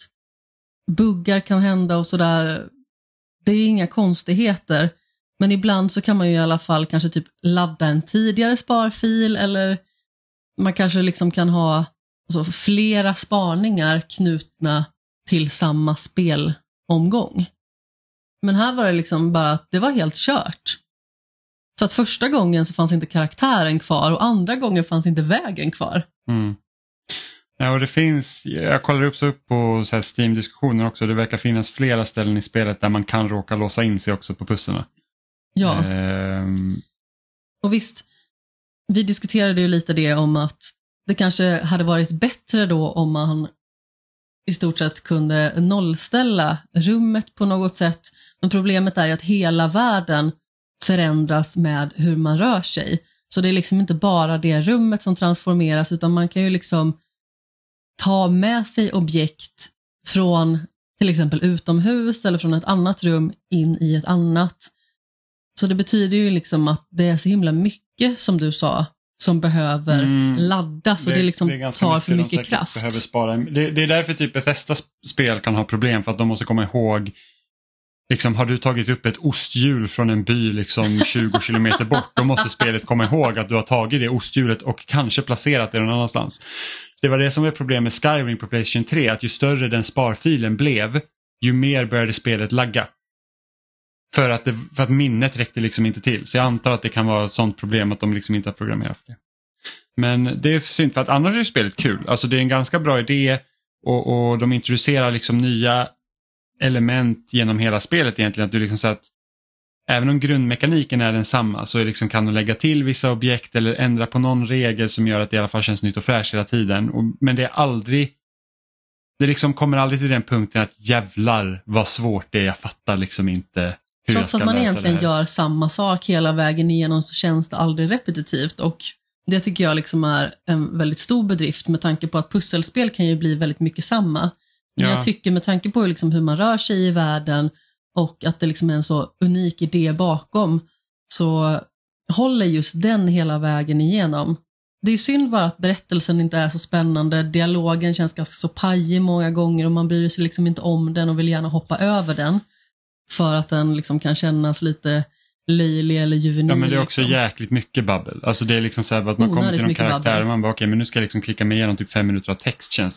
buggar kan hända och sådär. Det är inga konstigheter. Men ibland så kan man ju i alla fall kanske typ ladda en tidigare sparfil eller man kanske liksom kan ha alltså, flera spaningar knutna till samma spelomgång. Men här var det liksom bara att det var helt kört. Så att första gången så fanns inte karaktären kvar och andra gången fanns inte vägen kvar. Mm. Ja, och det finns, jag kollar upp så upp på så här Steam-diskussioner också, det verkar finnas flera ställen i spelet där man kan råka låsa in sig också på pussarna. Ja. Ehm. Och visst, vi diskuterade ju lite det om att det kanske hade varit bättre då om man i stort sett kunde nollställa rummet på något sätt. Men problemet är ju att hela världen förändras med hur man rör sig. Så det är liksom inte bara det rummet som transformeras utan man kan ju liksom ta med sig objekt från till exempel utomhus eller från ett annat rum in i ett annat. Så det betyder ju liksom att det är så himla mycket som du sa som behöver mm. laddas och det, det liksom det tar för mycket kraft. Behöver spara. Det, det är därför typ Bethesda-spel kan ha problem för att de måste komma ihåg liksom, har du tagit upp ett osthjul från en by liksom tjugo kilometer bort, då måste spelet komma ihåg att du har tagit det osthjulet och kanske placerat det någon annanstans. Det var det som var problem med Skyrim på PlayStation tre, att ju större den sparfilen blev, ju mer började spelet lagga. För att, det, för att minnet räckte liksom inte till. Så jag antar att det kan vara ett sånt problem att de liksom inte har programmerat för det. Men det är synd för att annars är spelet kul. Alltså det är en ganska bra idé och, och de introducerar liksom nya element genom hela spelet egentligen. Att du liksom så att även om grundmekaniken är densamma så är liksom, kan du lägga till vissa objekt eller ändra på någon regel som gör att det i alla fall känns nytt och fräscht hela tiden. Och, men det är aldrig, det liksom kommer aldrig till den punkten att jävlar vad svårt det är, jag fattar liksom inte hur trots jag ska att man lösa egentligen det här. Gör samma sak hela vägen igenom så känns det aldrig repetitivt och det tycker jag liksom är en väldigt stor bedrift med tanke på att pusselspel kan ju bli väldigt mycket samma. Men ja. Jag tycker med tanke på liksom hur man rör sig i världen och att det liksom är en så unik idé bakom så håller just den hela vägen igenom. Det är ju synd bara att berättelsen inte är så spännande. Dialogen känns ganska så pajig många gånger och man bryr sig liksom inte om den och vill gärna hoppa över den. För att den liksom kan kännas lite löjlig eller juvenil. Ja, men det är också liksom. Jäkligt mycket babbel. Alltså det är liksom så här att man kommer till någon karaktär babbel. Och man bara okej, okay, men nu ska jag liksom klicka mig igenom typ fem minuter av text känns det som.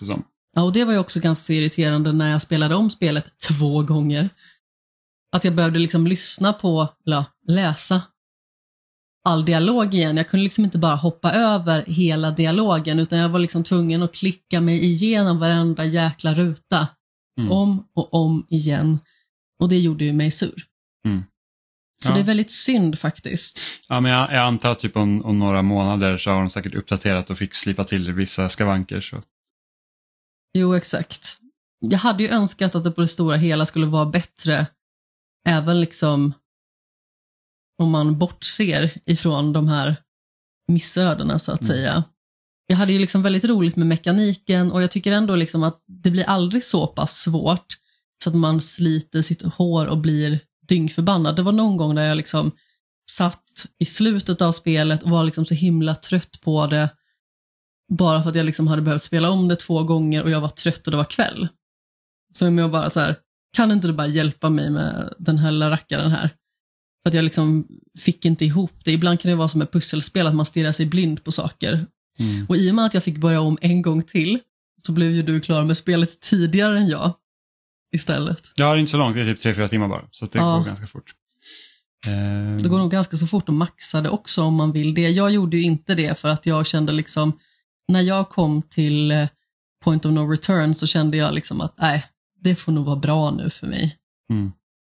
Ja, och det var ju också ganska irriterande när jag spelade om spelet två gånger. Att jag behövde liksom lyssna på, eller läsa all dialog igen. Jag kunde liksom inte bara hoppa över hela dialogen, utan jag var liksom tvungen att klicka mig igenom varenda jäkla ruta. Mm. Om och om igen. Och det gjorde ju mig sur. Mm. Så ja. Det är väldigt synd faktiskt. Ja, men jag, jag antar typ om, om några månader så har de säkert uppdaterat och fick slipa till vissa skavanker. Så. Jo, exakt. Jag hade ju önskat att det på det stora hela skulle vara bättre. Även liksom om man bortser ifrån de här missödena så att mm. säga. Jag hade ju liksom väldigt roligt med mekaniken, och jag tycker ändå liksom att det blir aldrig så pass svårt så att man sliter sitt hår och blir dyngförbannad. Det var någon gång där jag liksom satt i slutet av spelet och var liksom så himla trött på det, bara för att jag liksom hade behövt spela om det två gånger och jag var trött och det var kväll. Så jag bara så här, kan inte du bara hjälpa mig med den här lilla rackaren här? För att jag liksom fick inte ihop det. Ibland kan det vara som ett pusselspel att man stirrar sig blind på saker. Mm. Och i och med att jag fick börja om en gång till så blev ju du klar med spelet tidigare än jag istället. Ja, det är inte så långt, det är typ tre fyra timmar bara. Så det ja. går ganska fort. Um... Det går nog ganska så fort att maxa det också om man vill det. Jag gjorde ju inte det för att jag kände liksom, när jag kom till Point of No Return så kände jag liksom att nej, det får nog vara bra nu för mig. Mm.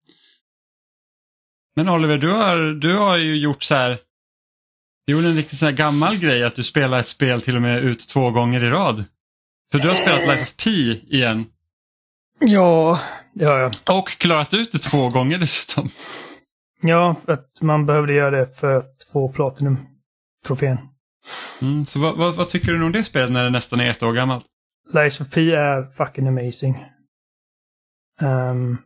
Men Oliver, du har, du har ju gjort så här, du gjorde en riktigt så här gammal grej att du spelar ett spel till och med ut två gånger i rad. För du har spelat Lies of P igen. Ja, det har jag. Och klarat ut det två gånger dessutom. Ja, för att man behövde göra det för att få Platinum-trofén. Mm, så vad, vad, vad tycker du om det spelet när det nästan är ett år gammalt? Lies of P är fucking amazing. Um,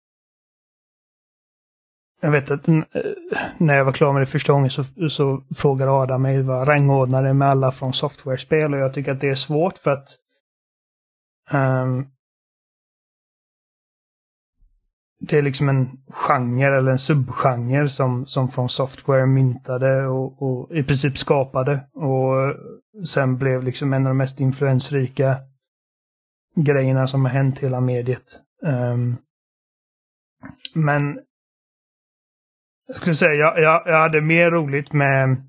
jag vet att n- när jag var klar med det första gången så, så frågade Adam mig vad rangordnade med alla från software-spel, och jag tycker att det är svårt för att um, det är liksom en genre eller en subgenre som, som från software myntade och, och i princip skapade, och sen blev liksom en av de mest influensrika grejerna som har hänt hela mediet. Um, men jag skulle säga jag, jag, jag hade mer roligt med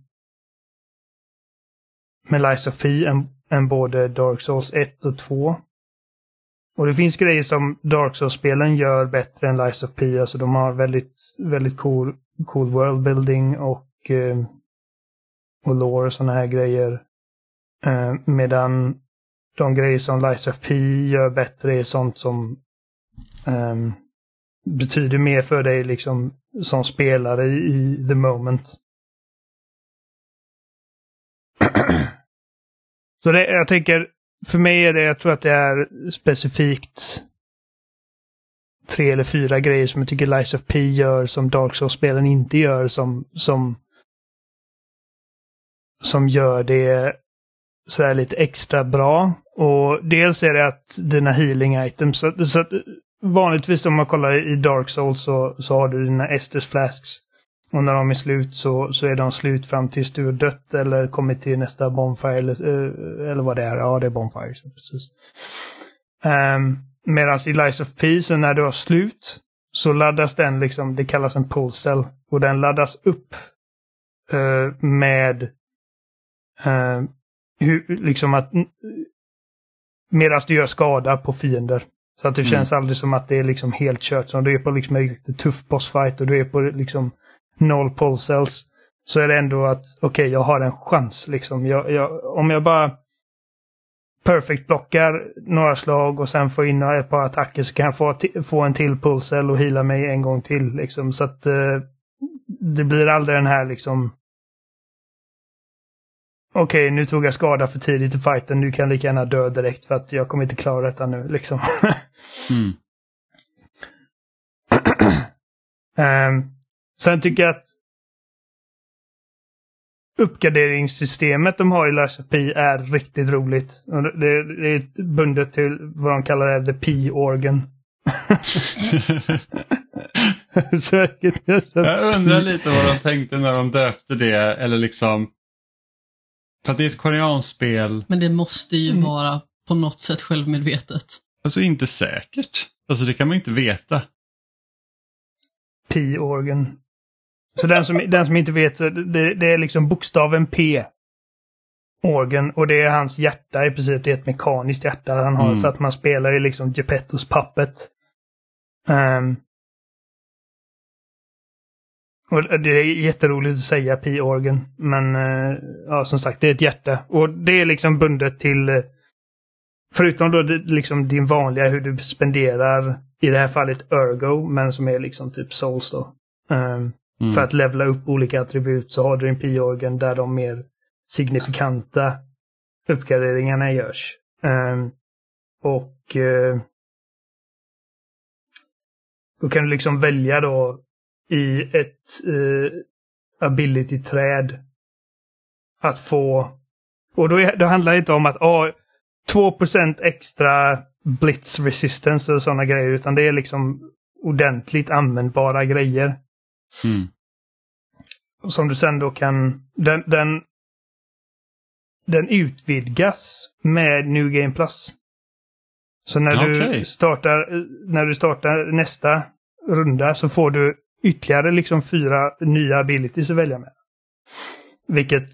med Lies of P än, än både Dark Souls ett och två. Och det finns grejer som Dark Souls-spelen gör bättre än Lies of P. Alltså de har väldigt, väldigt cool, cool worldbuilding och, eh, och lore och såna här grejer. Eh, medan de grejer som Lies of P gör bättre är sånt som eh, betyder mer för dig liksom som spelare i, i the moment. Så det, jag tänker, för mig är det, jag tror att det är specifikt tre eller fyra grejer som jag tycker Lies of P gör som Dark Souls-spelen inte gör, som som som gör det så här lite extra bra. Och dels är det att dina healing items, så, så att vanligtvis om man kollar i Dark Souls så, så har du dina Estus Flasks. Och när de är slut så, så är de slut fram tills du är dött eller kommit till nästa bonfire eller, eller vad det är. Ja, det är bonfire. Så precis. Um, Medan i Lies of P så när du har slut så laddas den liksom, det kallas en pull cell. Och den laddas upp uh, med uh, hur, liksom att medan du gör skada på fiender. Så att det mm. känns aldrig som att det är liksom helt kört. Så du är på liksom en riktigt tuff bossfight och du är på liksom noll pull cells, så är det ändå att okej, okay, jag har en chans liksom. Jag, jag, om jag bara perfect blockar några slag och sen får in ett par attacker så kan jag få, t- få en till pull cell och heala mig en gång till liksom. Så att eh, det blir aldrig den här liksom okej, okay, nu tog jag skada för tidigt i fighten, nu kan jag lika gärna dö direkt för att jag kommer inte klara detta nu liksom. mm. um, Sen tycker jag att uppgraderingssystemet de har i Lies of P är riktigt roligt. Det, det är bundet till vad de kallar det, the P-organ. så, så. Jag undrar lite vad de tänkte när de döpte det, eller liksom, för att det är ett koreanskt spel. Men det måste ju mm. vara på något sätt självmedvetet. Alltså inte säkert. Alltså det kan man inte veta. P-organ. Så den som, den som inte vet, det, det är liksom bokstaven P. Organ. Och det är hans hjärta i princip. Det är ett mekaniskt hjärta han har. Mm. För att man spelar ju liksom Geppettos Puppet. Um, och det är jätteroligt att säga P-organ. Men uh, ja, som sagt, det är ett hjärta. Och det är liksom bundet till... Uh, förutom då det, liksom din vanliga hur du spenderar i det här fallet Ergo, men som är liksom typ Souls då. Um, mm. För att levla upp olika attribut så har du en P-organ där de mer signifikanta uppgraderingarna görs. Um, och uh, då kan du liksom välja då i ett uh, ability-träd att få... Och då, är, då handlar det inte om att ah, två procent extra blitz resistance och sådana grejer, utan det är liksom ordentligt användbara grejer. Mm. Som du sen då kan... Den, den, den utvidgas med New Game Plus. Så när okay. du startar när du startar nästa runda så får du ytterligare liksom fyra nya abilities att välja med. Vilket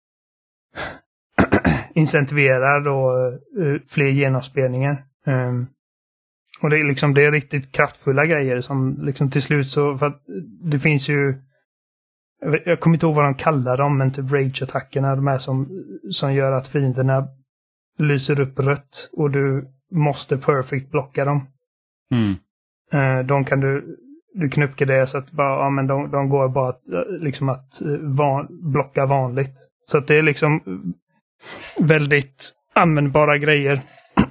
incentiverar då uh, fler genomspelningar. Um, och det är liksom det är riktigt kraftfulla grejer som liksom till slut så för att det finns ju jag, jag kommer inte ihåg vad de kallar dem, men typ rage-attackerna, de här som, som gör att fienderna lyser upp rött och du måste perfect blocka dem. Mm. Uh, de kan du du kan uppgradera så att bara, ja, men de, de går bara att, liksom att van, blocka vanligt. Så att det är liksom väldigt användbara grejer.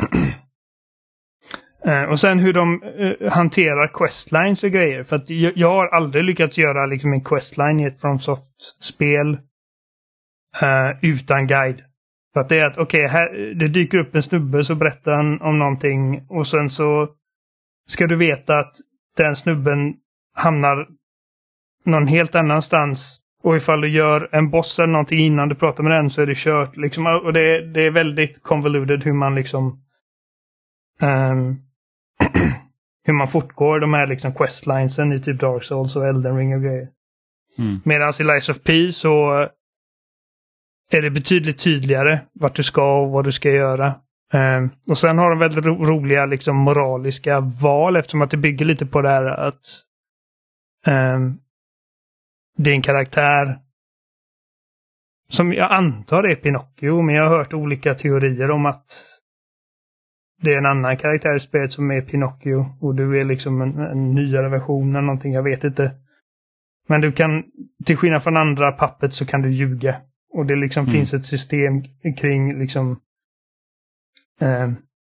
uh, och sen hur de uh, hanterar questlines och grejer. För att jag, jag har aldrig lyckats göra liksom en questline i ett FromSoft-spel uh, utan guide. För att det är att okej, okay, här det dyker upp en snubbe så berättar han om någonting och sen så ska du veta att den snubben hamnar någon helt annanstans. Och ifall du gör en boss eller någonting innan du pratar med den så är det kört. Liksom, och det är, det är väldigt convoluted hur man liksom um, hur man fortgår de här liksom questlinesen i typ Dark Souls och Elden Ring och grejer. Mm. Medan i Lies of P så är det betydligt tydligare vart du ska och vad du ska göra. Um, och sen har de väldigt ro- roliga liksom moraliska val eftersom att det bygger lite på det här att um, din karaktär som jag antar är Pinocchio, men jag har hört olika teorier om att det är en annan karaktär i spelet som är Pinocchio och du är liksom en, en nyare version eller någonting, jag vet inte. Men du kan, till skillnad från andra pappet så kan du ljuga. Och det liksom mm. finns ett system kring liksom eh,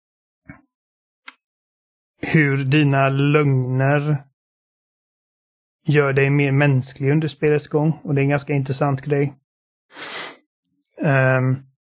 hur dina lögner gör dig mer mänsklig under spelets gång. Och det är en ganska intressant grej. Um,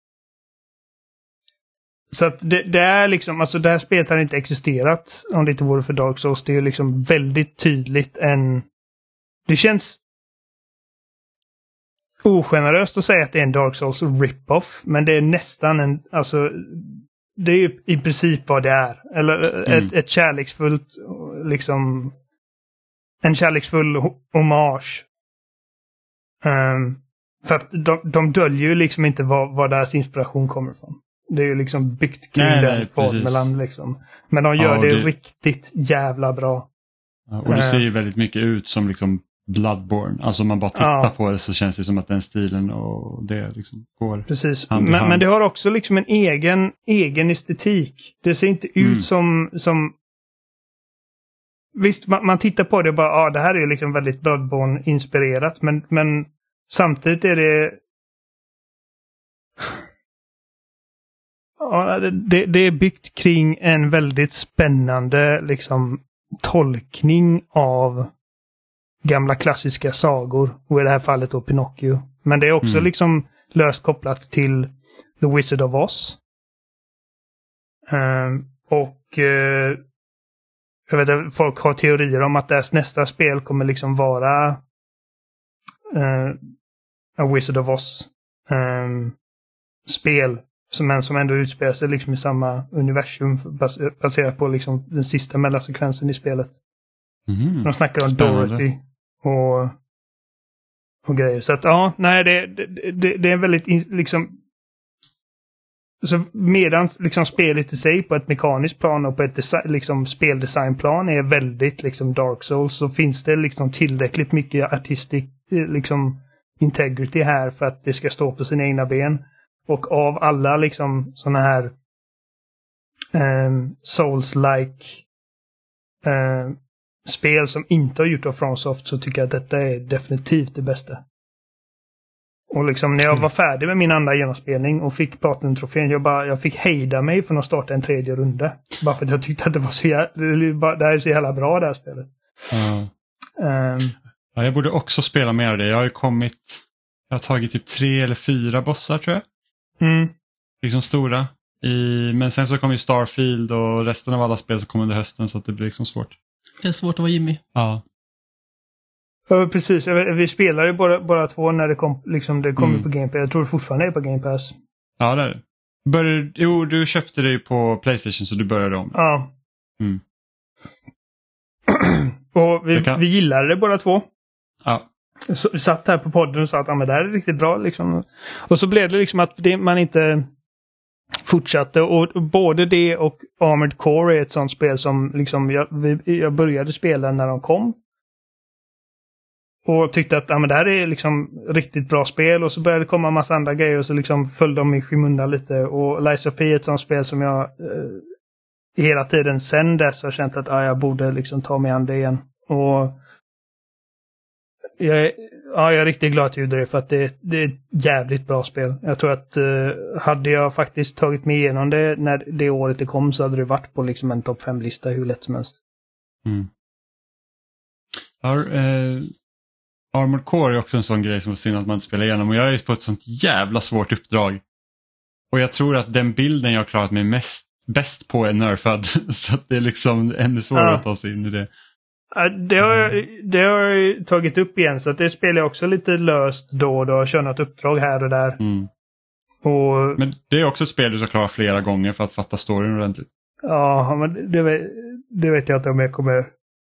så att det, det är liksom, alltså det här spelet har inte existerat om det inte vore för Dark Souls. Det är liksom väldigt tydligt en... Det känns ogeneröst att säga att det är en Dark Souls rip-off, men det är nästan en, alltså det är ju i princip vad det är. Eller mm. ett, ett kärleksfullt liksom en kärleksfull hommage. Um, för att de, de döljer ju liksom inte vad, vad deras inspiration kommer ifrån. Det är ju liksom byggt kring nej, den formeln liksom. Men de gör ja, det, det riktigt jävla bra. Ja, och det ser ju väldigt mycket ut som liksom Bloodborne. Alltså om man bara tittar ja. på det så känns det som att den stilen och det liksom går. Precis. Hand men, men det har också liksom en egen, egen estetik. Det ser inte ut mm. som, som... Visst, man, man tittar på det och bara, ja, ah, det här är ju liksom väldigt Bloodborne-inspirerat. Men, men samtidigt är det... Ja, det, det är byggt kring en väldigt spännande liksom tolkning av gamla klassiska sagor. Och i det här fallet då Pinocchio. Men det är också mm. liksom löst kopplat till The Wizard of Oz. Um, och uh, jag vet att folk har teorier om att deras nästa spel kommer liksom vara uh, A Wizard of Oz um, spel. som, som ändå utspelar sig liksom i samma universum bas, baserat på liksom den sista mellansekvensen i spelet. Mm. De snackar om Spännande. Dorothy och, och grejer. Så att ja, nej, det, det, det, det är väldigt in, liksom så medan liksom spelet i sig på ett mekaniskt plan och på ett desi- liksom speldesignplan är väldigt liksom Dark Souls, så finns det liksom tillräckligt mycket artistic liksom integrity här för att det ska stå på sina egna ben. Och av alla liksom såna här um, Souls-like um, spel som inte har gjort av FromSoft, så tycker jag att detta är definitivt det bästa. Och liksom när jag var färdig med min andra genomspelning och fick Platinum-trofén, jag, bara, jag fick hejda mig från att starta en tredje runda. Bara för att jag tyckte att det var så jävla, det här är så jävla bra, det här spelet. Ja. Um, Ja, jag borde också spela mer av det. Jag har ju kommit, jag har tagit typ tre eller fyra bossar tror jag. mm. Liksom stora. I, men sen så kommer ju Starfield och resten av alla spel som kommer under hösten, så att det blir liksom svårt. Det är svårt att vara Jimmy. Ja. Ja, precis. Vi spelade ju bara, bara två när det kom, liksom, det kom Mm. på Game Pass. Jag tror det fortfarande är på Game Pass. Ja, det är det. Började, jo, du köpte det ju på PlayStation så du började om. Ja. Mm. Och vi, kan- vi gillade det båda två. Ja. Så, vi satt här på podden och sa att ah, men det här är riktigt bra. Liksom. Och så blev det liksom att det, man inte fortsatte. Och både det och Armored Core är ett sånt spel som liksom, jag, vi, jag började spela när de kom. Och tyckte att ah, men det här är liksom riktigt bra spel. Och så började det komma en massa andra grejer och så liksom föll de i skymundan lite. Och Lies of P är ett sånt spel som jag eh, hela tiden sen dess har känt att ah, jag borde liksom ta mig an det igen. Och jag är, ja, jag är riktigt glad att jag gjorde det, för att det, det är ett jävligt bra spel. Jag tror att eh, hade jag faktiskt tagit mig igenom det när det året det kom, så hade det varit på liksom en topp fem-lista hur lätt som helst. Mm. Har, eh, Armored Core är också en sån grej som är synd att man inte spelar igenom. Och jag är på ett sånt jävla svårt uppdrag. Och jag tror att den bilden jag har klarat mig mest, bäst på är nerfad. Så att det är liksom ännu svårare Ja. att ta sig in i det. Ja, Det har, jag, det har jag ju tagit upp igen, så att det spelar jag också lite löst då och då. Kör något uppdrag här och där. Mm. Och Men det är också ett spel du ska klara flera gånger för att fatta storyn ordentligt. ja, men det, vet- det vet jag inte om jag kommer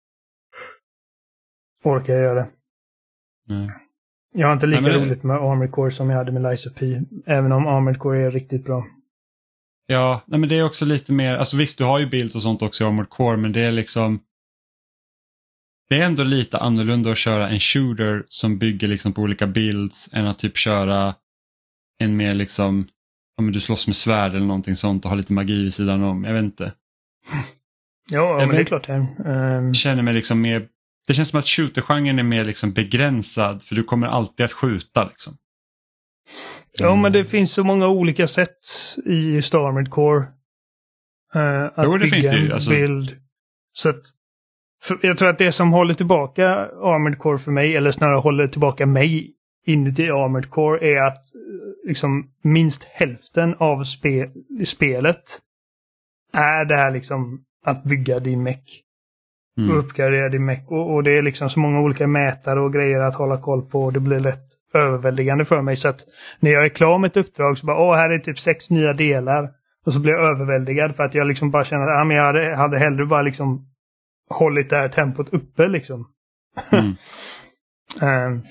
orka göra. Nej. Jag har inte lika Nej, men- roligt med Armored Core som jag hade med Lies of P. Även om Armored Core är riktigt bra. Ja, nej, men det är också lite mer, alltså visst du har ju builds och sånt också i Armored Core, men det är liksom det är ändå lite annorlunda att köra en shooter som bygger liksom på olika builds än att typ köra en mer liksom, ja men du slåss med svärd eller någonting sånt och har lite magi vid sidan om, jag vet inte. Ja, men Jag det är vet- klart det. Um, Jag känner mig liksom mer, det känns som att shootergenren är mer liksom begränsad för du kommer alltid att skjuta liksom. ja, men det finns så många olika sätt i just Armored Core. Uh, att Jo, det bygga finns det ju, en alltså. bild. Så att, för, jag tror att det som håller tillbaka Armored Core för mig, eller snarare håller tillbaka mig inuti Armored Core, är att eh, liksom minst hälften av spe, spelet är det här liksom att bygga din mech. Mm. Och uppgradera din mech. Och, och det är liksom så många olika mätare och grejer att hålla koll på. Och det blir rätt överväldigande för mig. Så att när jag är klar med ett uppdrag så bara, åh, här är typ sex nya delar. Och så blir jag överväldigad för att jag liksom bara känner att ah, men jag hade, hade hellre bara liksom hållit det här tempot uppe liksom. Mm. um,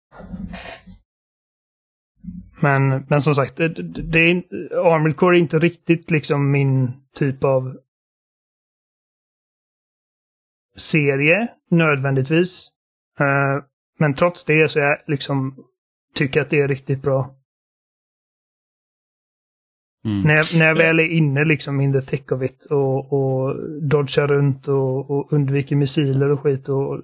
men, men som sagt, det, det, det är, Armored Core är inte riktigt liksom min typ av serie nödvändigtvis. Uh, men trots det så jag liksom tycker att det är riktigt bra. Mm. När jag, när jag väl är inne liksom in the thick of it och, och dodgar runt och, och undviker missiler och skit, och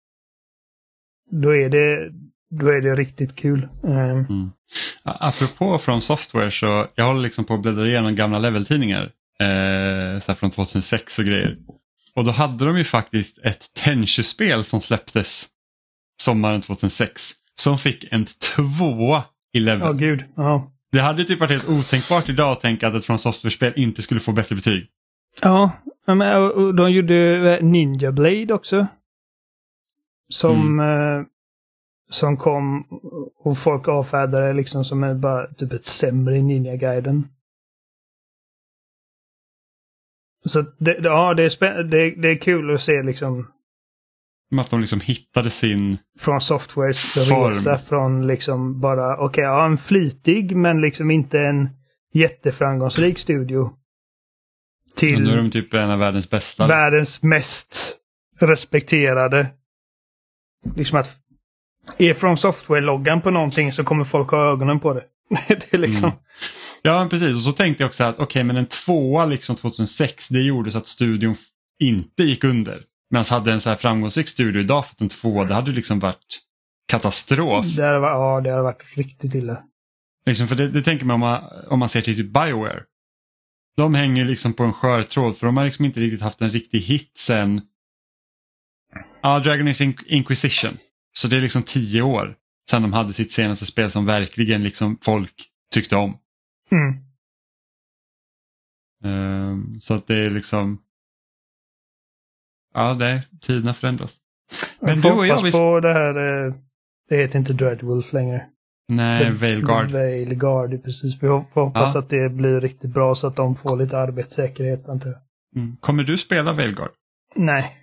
då är det då är det riktigt kul. Um, Mm. Apropå från Software, så jag håller liksom på att bläddra igenom gamla leveltidningar eh, så här från tjugohundrasex och grejer. Och då hade de ju faktiskt ett Tenchu-spel som släpptes sommaren tjugohundrasex som fick en tvåa i level. Ja, gud. Ja. Det hade typ varit helt otänkbart idag att tänka att ett från Software-spel inte skulle få bättre betyg. Ja, men och- och de gjorde Ninja Blade också. Som eh, som kom och folk avfärdade liksom som är bara typ ett sämre Ninja-guiden. så det, ja, det är, spä- det, det är kul att se liksom att de liksom hittade sin från Softwares form. Resa från liksom bara okej, okay, ja, en flitig men liksom inte en jätteframgångsrik studio till och nu är de typ en av världens bästa. Världens mest respekterade. Liksom att är från Software-loggan på någonting så kommer folk ha ögonen på det. Det är liksom mm. Ja, precis. Och så tänkte jag också att okej, okay, men en tvåa liksom tjugohundrasex, det gjorde så att studion inte gick under. Men hade en så här framgångsrik studio idag fått en tvåa, det hade liksom varit katastrof. Det hade varit, ja, det hade varit riktigt illa. Liksom, för det, det tänker man om, man om man ser till typ BioWare. De hänger liksom på en skör tråd för de har liksom inte riktigt haft en riktig hit sen ja, Dragon Age Inquisition. Så det är liksom tio år sedan de hade sitt senaste spel som verkligen liksom folk tyckte om. Mm. Um, så att det är liksom ja, det är, tiderna förändras. Men jag du och jag vi... på det här eh, det heter inte Dreadwolf längre. Nej, det, Veilguard. Veilguard, precis. Vi får hoppas ja. att det blir riktigt bra så att de får lite arbetssäkerhet, antar jag. Mm. Kommer du spela Veilguard? Nej.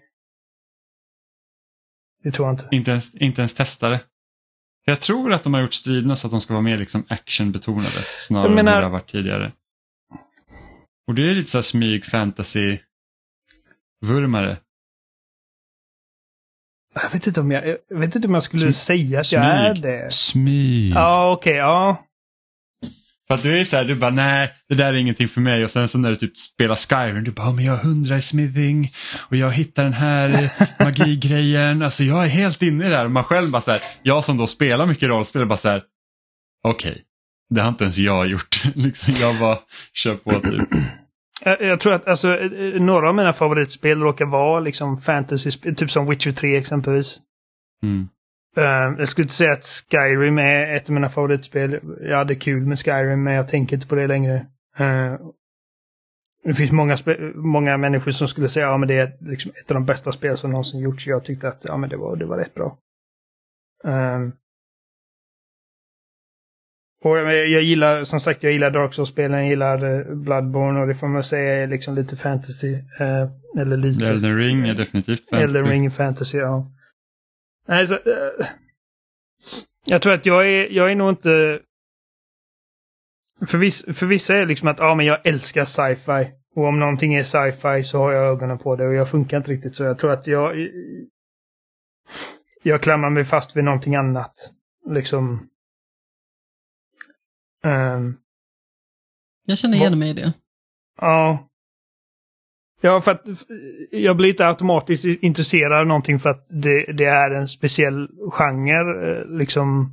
Det tror jag inte. Inte ens, inte ens testa det. Jag tror att de har gjort striderna så att de ska vara mer liksom actionbetonade snarare menar... än det har varit tidigare. Och det är lite så här smyg fantasy-vurmare. Jag vet inte om jag, jag, vet inte om jag skulle Sm- säga att smyg. jag är det. Smyg. Ja, okej, okay, ja. För att du är så här, du bara nej, det där är ingenting för mig. Och sen så när du typ spelar Skyrim, du bara, men jag har hundra i smithing och jag hittar den här magigrejen. Alltså jag är helt inne i det här. Och man själv bara så här, jag som då spelar mycket rollspel, bara så här, okej, okay, det har inte ens jag gjort. liksom, jag bara kör på typ. Jag, jag tror att alltså, några av mina favoritspel råkar vara liksom fantasy-spel, typ som Witcher tre exempelvis. Mm. Uh, jag skulle inte säga att Skyrim är ett av mina favoritspel. Jag hade kul med Skyrim, men jag tänker inte på det längre. Uh, det finns många, spe- många människor som skulle säga att ja, men det är liksom ett av de bästa spel som någonsin gjorts. Jag tyckte att ja, men det, var, det var rätt bra. Uh, och jag, jag gillar, som sagt, jag gillar Dark Souls-spelen, jag gillar uh, Bloodborne och det får man säga är liksom lite fantasy. Uh, eller lite. Elden Ring är definitivt fantasy. Elden Ring är fantasy, ja. Alltså, uh, jag tror att jag är, jag är nog inte... För, viss, för vissa är det liksom att ja, men jag älskar sci-fi. Och om någonting är sci-fi så har jag ögonen på det. Och jag funkar inte riktigt så. Jag tror att jag... Jag klamrar mig fast vid någonting annat. Liksom... Um, jag känner igen mig i det. Ja. Ja, för att jag blir inte automatiskt intresserad av någonting för att det, det är en speciell genre, liksom.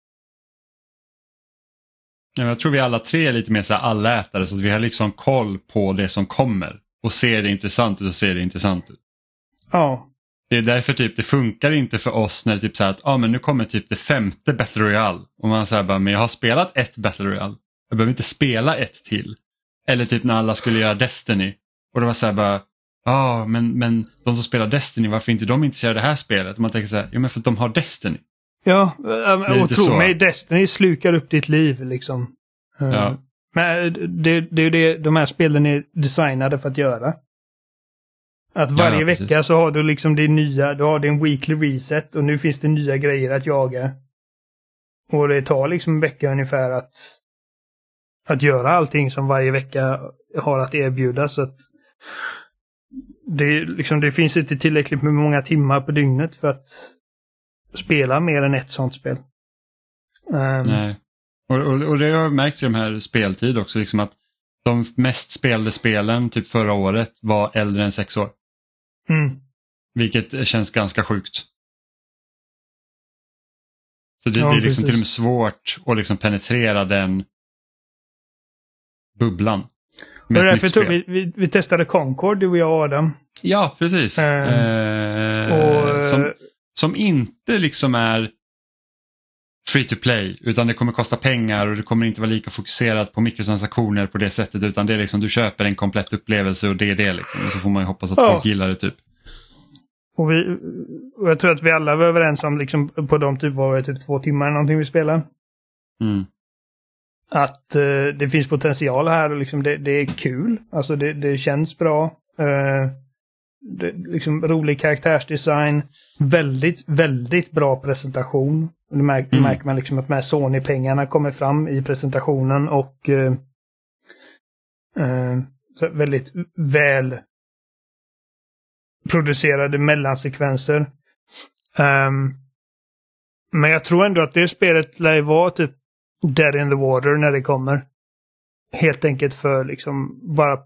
Ja, jag tror vi alla tre är lite mer så här allätare så att vi har liksom koll på det som kommer och ser det intressant ut och ser det intressant ut. Ja. Det är därför typ det funkar inte för oss när det typ så här att ah, men nu kommer typ det femte Battle Royale och man säger bara men jag har spelat ett Battle Royale. Jag behöver inte spela ett till. Eller typ när alla skulle göra Destiny. Och det var så här bara, ja ah, men, men de som spelar Destiny, varför inte de intresserade det här spelet? Och man tänker så här, ja men för att de har Destiny. Ja, och tro mig, Destiny slukar upp ditt liv liksom. Ja. Men det, det är ju det de här spelen är designade för att göra. Att varje ja, ja, vecka så har du liksom det nya, du har din weekly reset och nu finns det nya grejer att jaga. Och det tar liksom en vecka ungefär att att göra allting som varje vecka har att erbjuda så att det, liksom, det finns inte tillräckligt med många timmar på dygnet för att spela mer än ett sånt spel. Um, Nej. Och, och, och det har jag märkt i de här speltid också, liksom att de mest spelade spelen typ förra året var äldre än sex år. Mm. Vilket känns ganska sjukt. Så det, ja, det är liksom precis. till och med svårt att liksom penetrera den bubblan. Och därför tog vi, vi, vi testade Concord, du och jag och Adam. Ja, precis. Mm. Eh, och, som, som inte liksom är free to play, utan det kommer kosta pengar och det kommer inte vara lika fokuserat på mikrotransaktioner på det sättet, utan det är liksom du köper en komplett upplevelse och det är det liksom. Och så får man ju hoppas att ja. folk gillar det typ. Och, vi, och jag tror att vi alla var överens om liksom på de typ var det typ två timmar eller någonting vi spelade. Mm. att uh, det finns potential här och liksom det, det är kul. Alltså det, det känns bra. Uh, det, liksom rolig karaktärsdesign. Väldigt, väldigt bra presentation. Det märker, mm. märker man liksom att de här Sony-pengarna kommer fram i presentationen och uh, uh, så väldigt väl producerade mellansekvenser. Um, men jag tror ändå att det spelet lär vara typ Dead in the Water när det kommer. Helt enkelt för liksom bara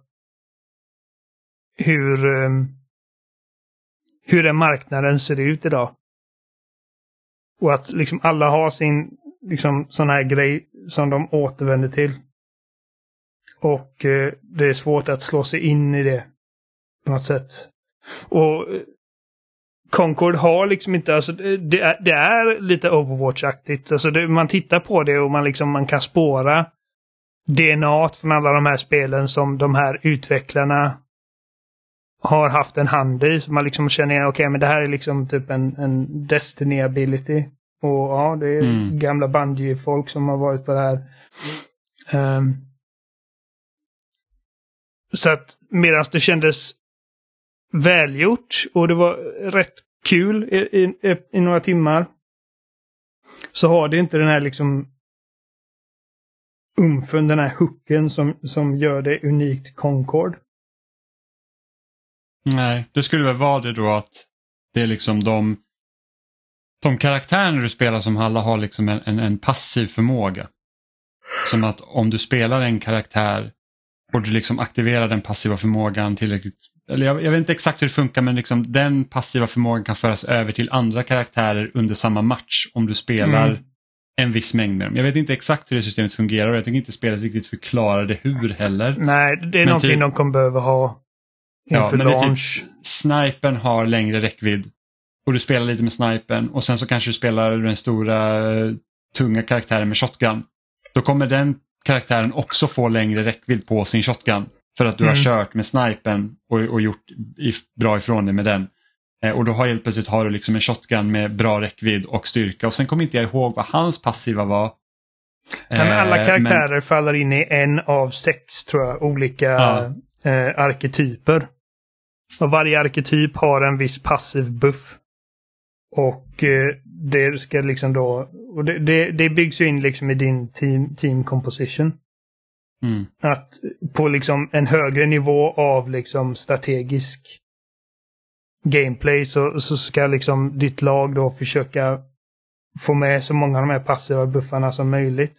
hur um, hur den marknaden ser ut idag. Och att liksom alla har sin liksom sån här grej som de återvänder till. Och uh, det är svårt att slå sig in i det på något sätt. Och Concord har liksom inte, alltså det är, det är lite Overwatch-aktigt. Alltså det, man tittar på det och man liksom man kan spåra D N A från alla de här spelen som de här utvecklarna har haft en hand i. Så man liksom känner, okej okay, men det här är liksom typ en, en Destiny-ability. Och ja, det är mm. gamla Bungie-folk som har varit på det här. Um, så att medan det kändes välgjort och det var rätt kul i, i, i några timmar, så har det inte den här liksom umfen, den här hooken som, som gör det unikt Concord. Nej, det skulle väl vara det då att det är liksom de de karaktärerna du spelar som alla har liksom en, en, en passiv förmåga. Som att om du spelar en karaktär och du liksom aktiverar den passiva förmågan tillräckligt, eller jag, jag vet inte exakt hur det funkar, men liksom den passiva förmågan kan föras över till andra karaktärer under samma match om du spelar mm. en viss mängd med dem. Jag vet inte exakt hur det systemet fungerar och jag tycker inte spelet riktigt förklarar det hur heller. Nej, det är men någonting typ, de kommer behöva ha inför ja, launch. Typ, snipern har längre räckvidd och du spelar lite med snipern och sen så kanske du spelar den stora tunga karaktären med shotgun. Då kommer den karaktären också få längre räckvidd på sin shotgun för att du mm. har kört med snipern och, och gjort if, bra ifrån dig med den. Eh, och då har helt plötsligt har du liksom en shotgun med bra räckvidd och styrka. Och sen kommer inte jag ihåg vad hans passiva var. Eh, men alla karaktärer men... faller in i en av sex, tror jag, olika ja. eh, arketyper. Och varje arketyp har en viss passiv buff. Och eh, det ska liksom då, och det, det, det byggs ju in liksom i din team, team composition. Mm. Att på liksom en högre nivå av liksom strategisk gameplay så, så ska liksom ditt lag då försöka få med så många av de här passiva buffarna som möjligt.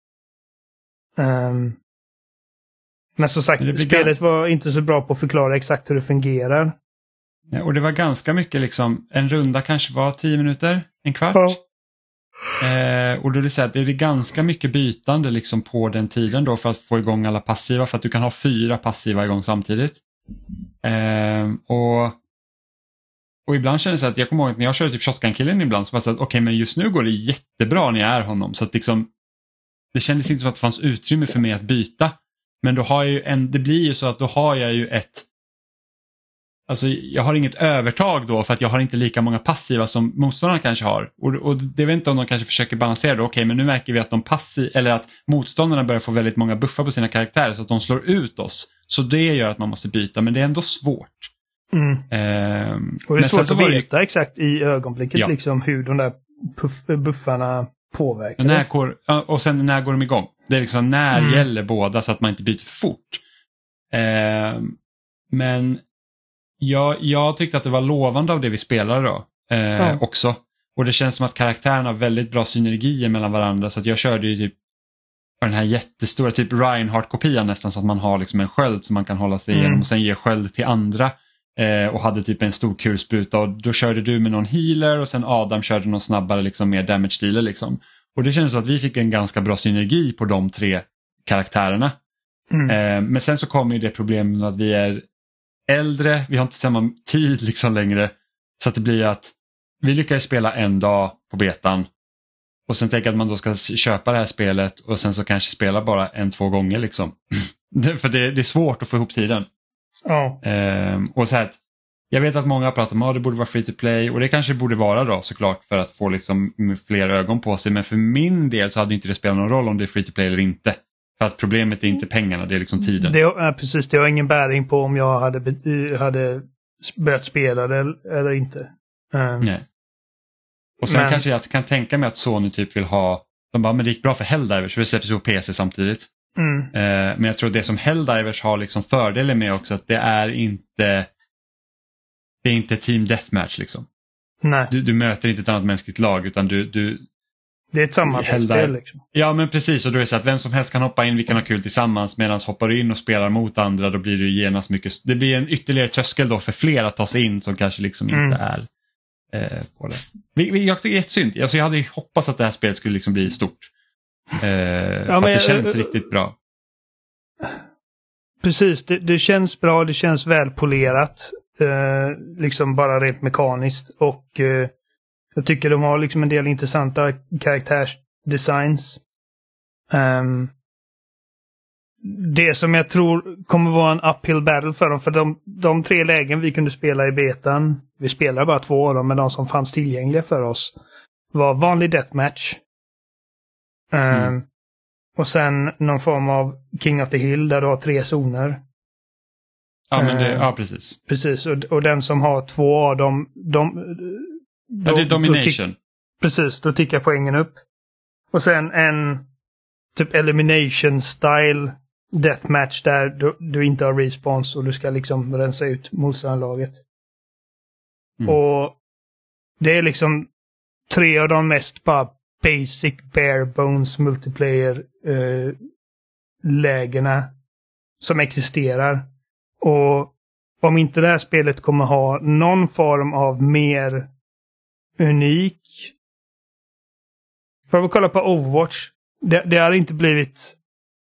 Um, men som sagt, spelet var inte så bra på att förklara exakt hur det fungerar. Ja, och det var ganska mycket liksom, en runda kanske var tio minuter, en kvart. Ja. Eh, och då är det så att det är ganska mycket bytande liksom på den tiden då för att få igång alla passiva, för att du kan ha fyra passiva igång samtidigt. Eh, och och ibland känner jag så att jag kommer ihåg att när jag körde typ shotgun-killen ibland så var det så att okej okay, men just nu går det jättebra när jag är honom, så att liksom det kändes inte som att det fanns utrymme för mig att byta. Men då har jag ju en, det blir ju så att då har jag ju ett Alltså jag har inget övertag då för att jag har inte lika många passiva som motståndarna kanske har. Och, och det vet inte om de kanske försöker balansera det. Okej, okay, men nu märker vi att de passiv, eller att motståndarna börjar få väldigt många buffar på sina karaktärer så att de slår ut oss. Så det gör att man måste byta, men det är ändå svårt. Mm. Ehm, och det är svårt att veta det... exakt i ögonblicket ja. liksom hur de där puff, buffarna påverkar. Och, när går, och sen när går de igång? Det är liksom när mm. gäller båda så att man inte byter för fort. Ehm, men Ja, jag tyckte att det var lovande av det vi spelade då eh, ja. också. Och det känns som att karaktärerna har väldigt bra synergier mellan varandra. Så att jag körde ju typ den här jättestora typ Reinhardt-kopian nästan, så att man har liksom en sköld som man kan hålla sig igenom mm. och sen ge sköld till andra. Eh, och hade typ en stor kulspruta och då körde du med någon healer och sen Adam körde någon snabbare liksom mer damage dealer liksom. Och det känns som att vi fick en ganska bra synergi på de tre karaktärerna. Mm. Eh, men sen så kommer ju det problemet att vi är äldre, vi har inte samma tid liksom längre, så att det blir att vi lyckas spela en dag på betan och sen tänker att man då ska köpa det här spelet och sen så kanske spela bara en, två gånger liksom. För det, det är svårt att få ihop tiden. Ja. Ehm, och så här, jag vet att många pratar om att det borde vara free to play och det kanske borde vara då såklart för att få liksom fler ögon på sig, men för min del så hade inte det spelat någon roll om det är free to play eller inte. För att problemet är inte pengarna, det är liksom tiden. Det, ja, precis, det har ingen bäring på om jag hade, hade börjat spela det eller inte. Um, Nej. Och sen men... kanske jag kan tänka mig att Sony typ vill ha, de bara, men det gick bra för Helldivers för det släpps på P C samtidigt. Mm. Uh, men jag tror det som Helldivers har liksom fördelen med också att det är inte det är inte Team Deathmatch liksom. Nej. Du, du möter inte ett annat mänskligt lag utan du, du det är ett samarbetsspel liksom. Ja men precis, och då är det så att vem som helst kan hoppa in, vi kan ha kul tillsammans, medan hoppar du in och spelar mot andra då blir det ju genast mycket, det blir en ytterligare tröskel då för fler att ta sig in som kanske liksom mm. inte är eh, på det. Vi, vi, jag tycker det är jättesynd, alltså, jag hade hoppats att det här spelet skulle liksom bli stort. Eh, ja, för att det jag, känns äh, riktigt bra. Precis, det, det känns bra, det känns välpolerat. Eh, liksom bara rent mekaniskt och eh, jag tycker de har liksom en del intressanta karaktärsdesigns. Um, det som jag tror kommer vara en uphill battle för dem, för de, de tre lägen vi kunde spela i betan, vi spelade bara två av dem, men de som fanns tillgängliga för oss var vanlig deathmatch. Um, mm. Och sen någon form av King of the Hill där du har tre zoner. Ja, men det, ja precis. Precis, och, och den som har två av dem, de, då, ja, det är domination. Då precis, då tickar poängen upp. Och sen en typ elimination style deathmatch där du, du inte har respawns och du ska liksom rensa ut motståndarlaget. Mm. Och det är liksom tre av de mest bara basic bare bones multiplayer eh, lägena som existerar. Och om inte det här spelet kommer ha någon form av mer unik. För att kolla på Overwatch. Det, det har inte blivit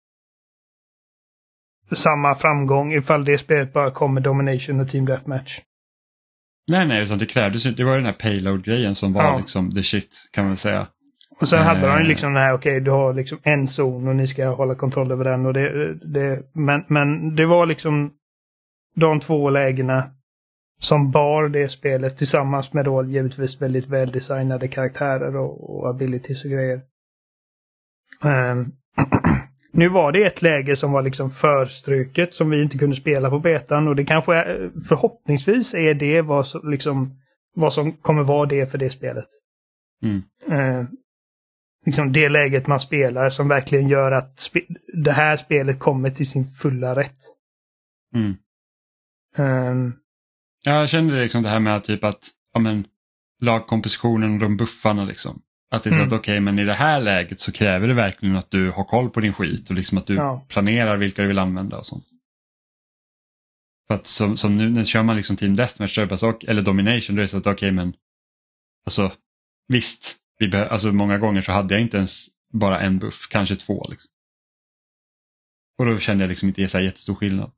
samma framgång ifall det spelet bara kommer Domination och Team Deathmatch. Nej, nej, utan det krävdes inte. Det var ju den här payload-grejen som var ja. liksom the shit, kan man säga. Och sen hade de liksom den här, okej, okay, du har liksom en zon och ni ska hålla kontroll över den. Och det, det, men, men det var liksom de två lägena som bar det spelet tillsammans med då givetvis väldigt väldesignade karaktärer och, och abilities och grejer. Um, nu var det ett läge som var liksom förstruket som vi inte kunde spela på betan och det kanske är, förhoppningsvis är det vad som, liksom, vad som kommer vara det för det spelet. Mm. Uh, liksom det läget man spelar som verkligen gör att spe- det här spelet kommer till sin fulla rätt. Mm. Um, jag kände liksom det här med typ att ja, men, lagkompositionen och de buffarna liksom. Att det är så mm. att okej, okay, men i det här läget så kräver det verkligen att du har koll på din skit och liksom att du ja. planerar vilka du vill använda och sånt. För att som, som nu när kör man liksom Team Deathmatch eller Domination, då är det så att okej, okay, men alltså visst, vi be- alltså många gånger så hade jag inte ens bara en buff, kanske två liksom. Och då kände jag liksom inte det är så här jättestor skillnad.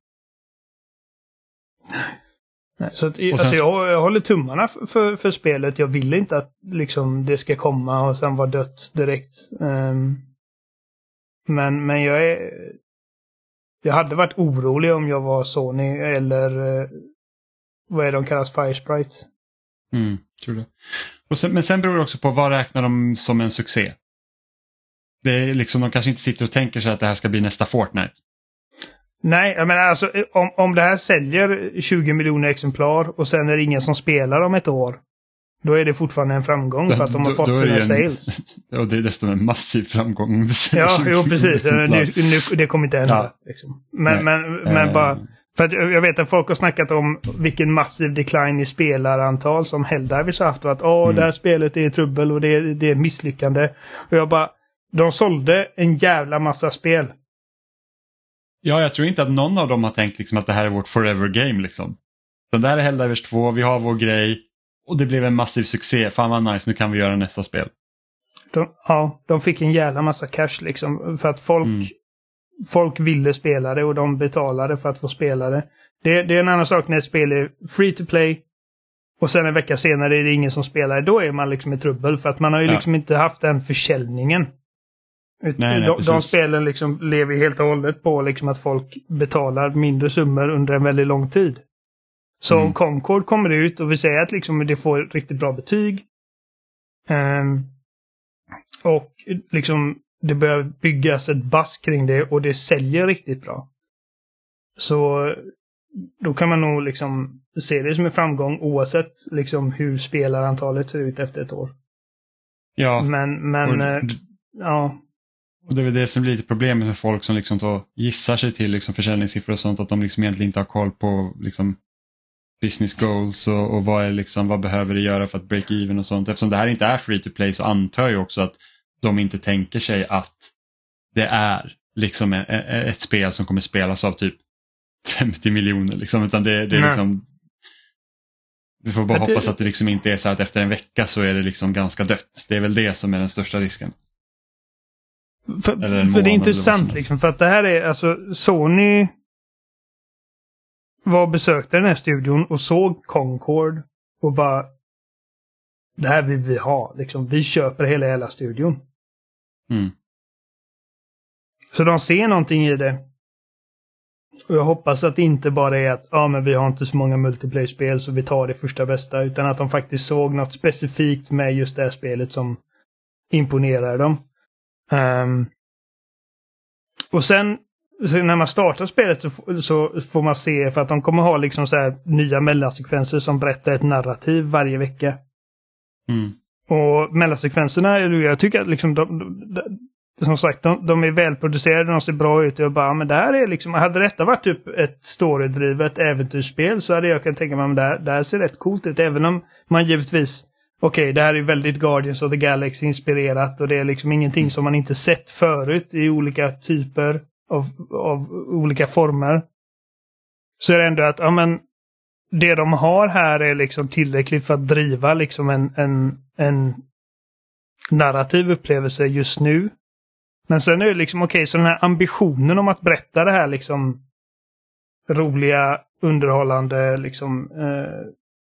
Nej, så att, sen, alltså jag, jag håller tummarna för, för, för spelet. Jag vill inte att liksom, det ska komma och sen vara dött direkt. Um, men, men jag är... Jag hade varit orolig om jag var Sony eller uh, vad är de kallas? Firesprite. Mm, tror det. Och sen, men sen beror det också på vad räknar de som en succé. Det är liksom, de kanske inte sitter och tänker sig att det här ska bli nästa Fortnite. Nej, jag menar alltså om, om det här säljer tjugo miljoner exemplar och sen är det ingen som spelar om ett år, då är det fortfarande en framgång för att de har då, fått då sina en, sales. Och det är desto en massiv framgång. Ja, jo, precis. Nu, nu, det kommer inte hända. Ja. Liksom. Men, men, men äh... bara... För att jag vet att folk har snackat om vilken massiv decline i spelarantal som Helldivers har haft och att åh, mm. det här spelet är i trubbel och det är, det är misslyckande. Och jag bara... De sålde en jävla massa spel. Ja, jag tror inte att någon av dem har tänkt liksom att det här är vårt forever game liksom. Så där är Helldivers två, vi har vår grej och det blev en massiv succé. Fan vad nice, nu kan vi göra nästa spel. De, ja, de fick en jävla massa cash liksom för att folk mm. folk ville spela det och de betalade för att få spela det. Det, det är en annan sak när ett spel är free to play och sen en vecka senare är det ingen som spelar det. Då är man liksom i trubbel för att man har ju ja. liksom inte haft den försäljningen. Nej, nej, de, de spelen liksom lever helt och hållet på liksom att folk betalar mindre summor under en väldigt lång tid. Så Mm. om Concord kommer ut och vi säger att liksom det får riktigt bra betyg. Um, och liksom det börjar byggas ett buzz kring det och det säljer riktigt bra. Så då kan man nog liksom se det som en framgång oavsett liksom hur spelarantalet ser ut efter ett år. Ja, Men, men och, eh, ja. och det är väl det som blir lite problemet med folk som liksom då gissar sig till liksom försäljningssiffror och sånt, att de liksom egentligen inte har koll på liksom business goals och, och vad, är liksom, vad behöver det göra för att break even och sånt. Eftersom det här inte är free to play så antar jag också att de inte tänker sig att det är liksom ett, ett spel som kommer spelas av typ femtio miljoner liksom, utan det, det är Nej. liksom vi får bara Att det- hoppas att det liksom inte är så att efter en vecka så är det liksom ganska dött. Det är väl det som är den största risken. För, Eller en för det månad är eller vad intressant som helst. liksom, för att det här är alltså Sony var och besökte den här studion och såg Concord och bara det här vill vi ha. Liksom, vi köper hela hela studion. Mm. Så de ser någonting i det. Och jag hoppas att det inte bara är att ja, men vi har inte så många multiplayer-spel så vi tar det första bästa. Utan att de faktiskt såg något specifikt med just det här spelet som imponerar dem. Um, och sen så när man startar spelet så, så får man se, för att de kommer ha liksom så här nya mellansekvenser som berättar ett narrativ varje vecka. Mm. Och mellansekvenserna, jag tycker att liksom de, de, de, som sagt, de, de är välproducerade, de ser bra ut och jag bara, men det här är liksom, hade detta varit typ ett storydrivet äventyrsspel så hade jag kunnat tänka mig, men det här, det här ser rätt coolt ut, även om man givetvis, okej, okay, det här är väldigt Guardians of the Galaxy inspirerat och det är liksom ingenting som man inte sett förut i olika typer av, av olika former. Så är det ändå att, ja men, det de har här är liksom tillräckligt för att driva liksom en, en, en narrativ upplevelse just nu. Men sen är det liksom okej, okay, så den här ambitionen om att berätta det här liksom roliga, underhållande liksom eh,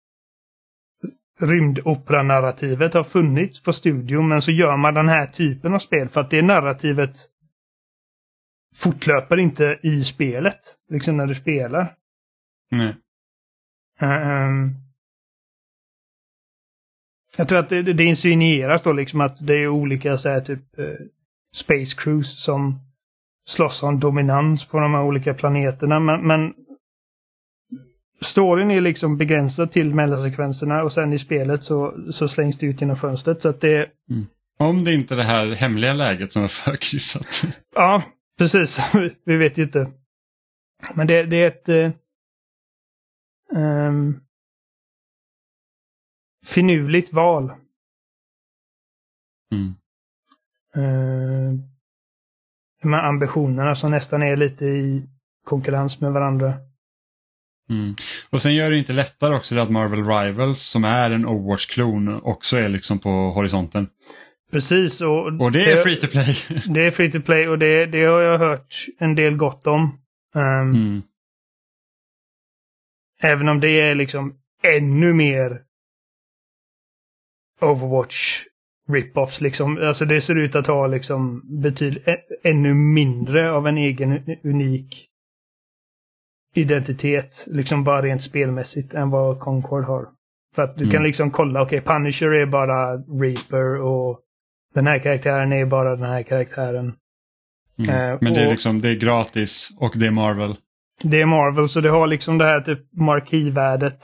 rymdopera-narrativet har funnits på studion, men så gör man den här typen av spel för att det narrativet fortlöper inte i spelet, liksom när du spelar. Nej. Um, jag tror att det, det insinueras då liksom att det är olika så här typ uh, Space Cruise som slåss om dominans på de här olika planeterna, men, men storyn är liksom begränsad till mellansekvenserna och sen i spelet så, så slängs det ut genom fönstret så att det Mm. Om det inte är det här hemliga läget som är förkryssat. ja, precis. Vi vet ju inte. Men det, det är ett uh, um, finurligt val. Mm. Uh, de här ambitionerna som nästan är lite i konkurrens med varandra. Mm. Och sen gör det inte lättare också det att Marvel Rivals som är en Overwatch-klon också är liksom på horisonten. Precis. Och, och det är det, free to play. Det är free to play och det, det har jag hört en del gott om. Um, mm. Även om det är liksom ännu mer Overwatch rip-offs liksom. Alltså det ser ut att ha liksom betydligt ännu mindre av en egen unik identitet, liksom bara rent spelmässigt än vad Concord har. För att du mm. kan liksom kolla, okej, okay, Punisher är bara Reaper och den här karaktären är bara den här karaktären. Mm. Uh, Men det är liksom, det är gratis och det är Marvel. Det är Marvel, så det har liksom det här typ markivärdet.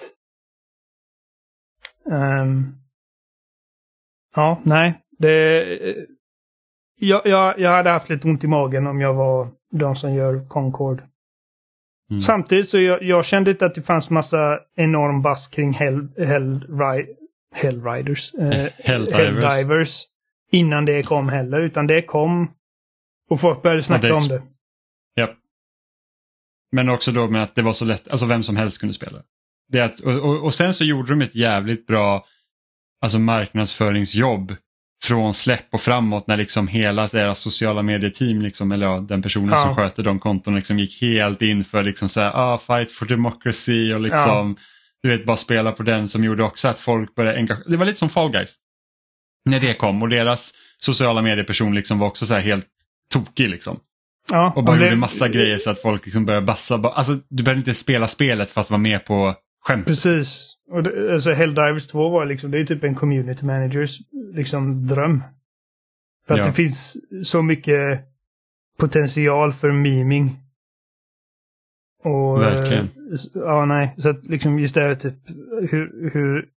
Um, ja, nej. Det, jag, jag, jag hade haft lite ont i magen om jag var de som gör Concord. Mm. Samtidigt så jag, jag kände inte att det fanns massa enorm buzz kring Hell, Hell, Ri, Hellriders. Eh, Helldivers. Helldivers. Innan det kom heller, utan det kom och folk började snacka det, om det. Ja. Men också då med att det var så lätt, alltså vem som helst kunde spela. Det att, och, och, och sen så gjorde de ett jävligt bra alltså marknadsföringsjobb från släpp och framåt när liksom hela deras sociala medieteam liksom, eller ja, den personen ja. som sköter de konton liksom gick helt in för liksom så här, ah, fight for democracy och liksom ja. du vet bara spela på den, som gjorde också att folk började engagera. Det var lite som Fall Guys när det kom och deras sociala medieperson liksom var också så här helt tokig liksom. Ja, och bara det... gjorde massa grejer så att folk liksom började bassa. Alltså du behöver inte spela spelet för att vara med på skämt. Precis. Och det, alltså Helldivers två var liksom, det är typ en community managers liksom dröm. För att Ja. det finns så mycket potential för meming. Och, Verkligen. eh, Ja, nej. Så att liksom just det här typ hur, hur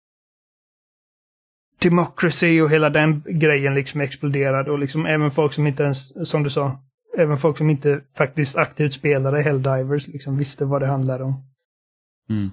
democracy och hela den grejen liksom exploderade. Och liksom även folk som inte ens, som du sa, även folk som inte faktiskt aktivt spelade Helldivers liksom visste vad det handlade om. Mm.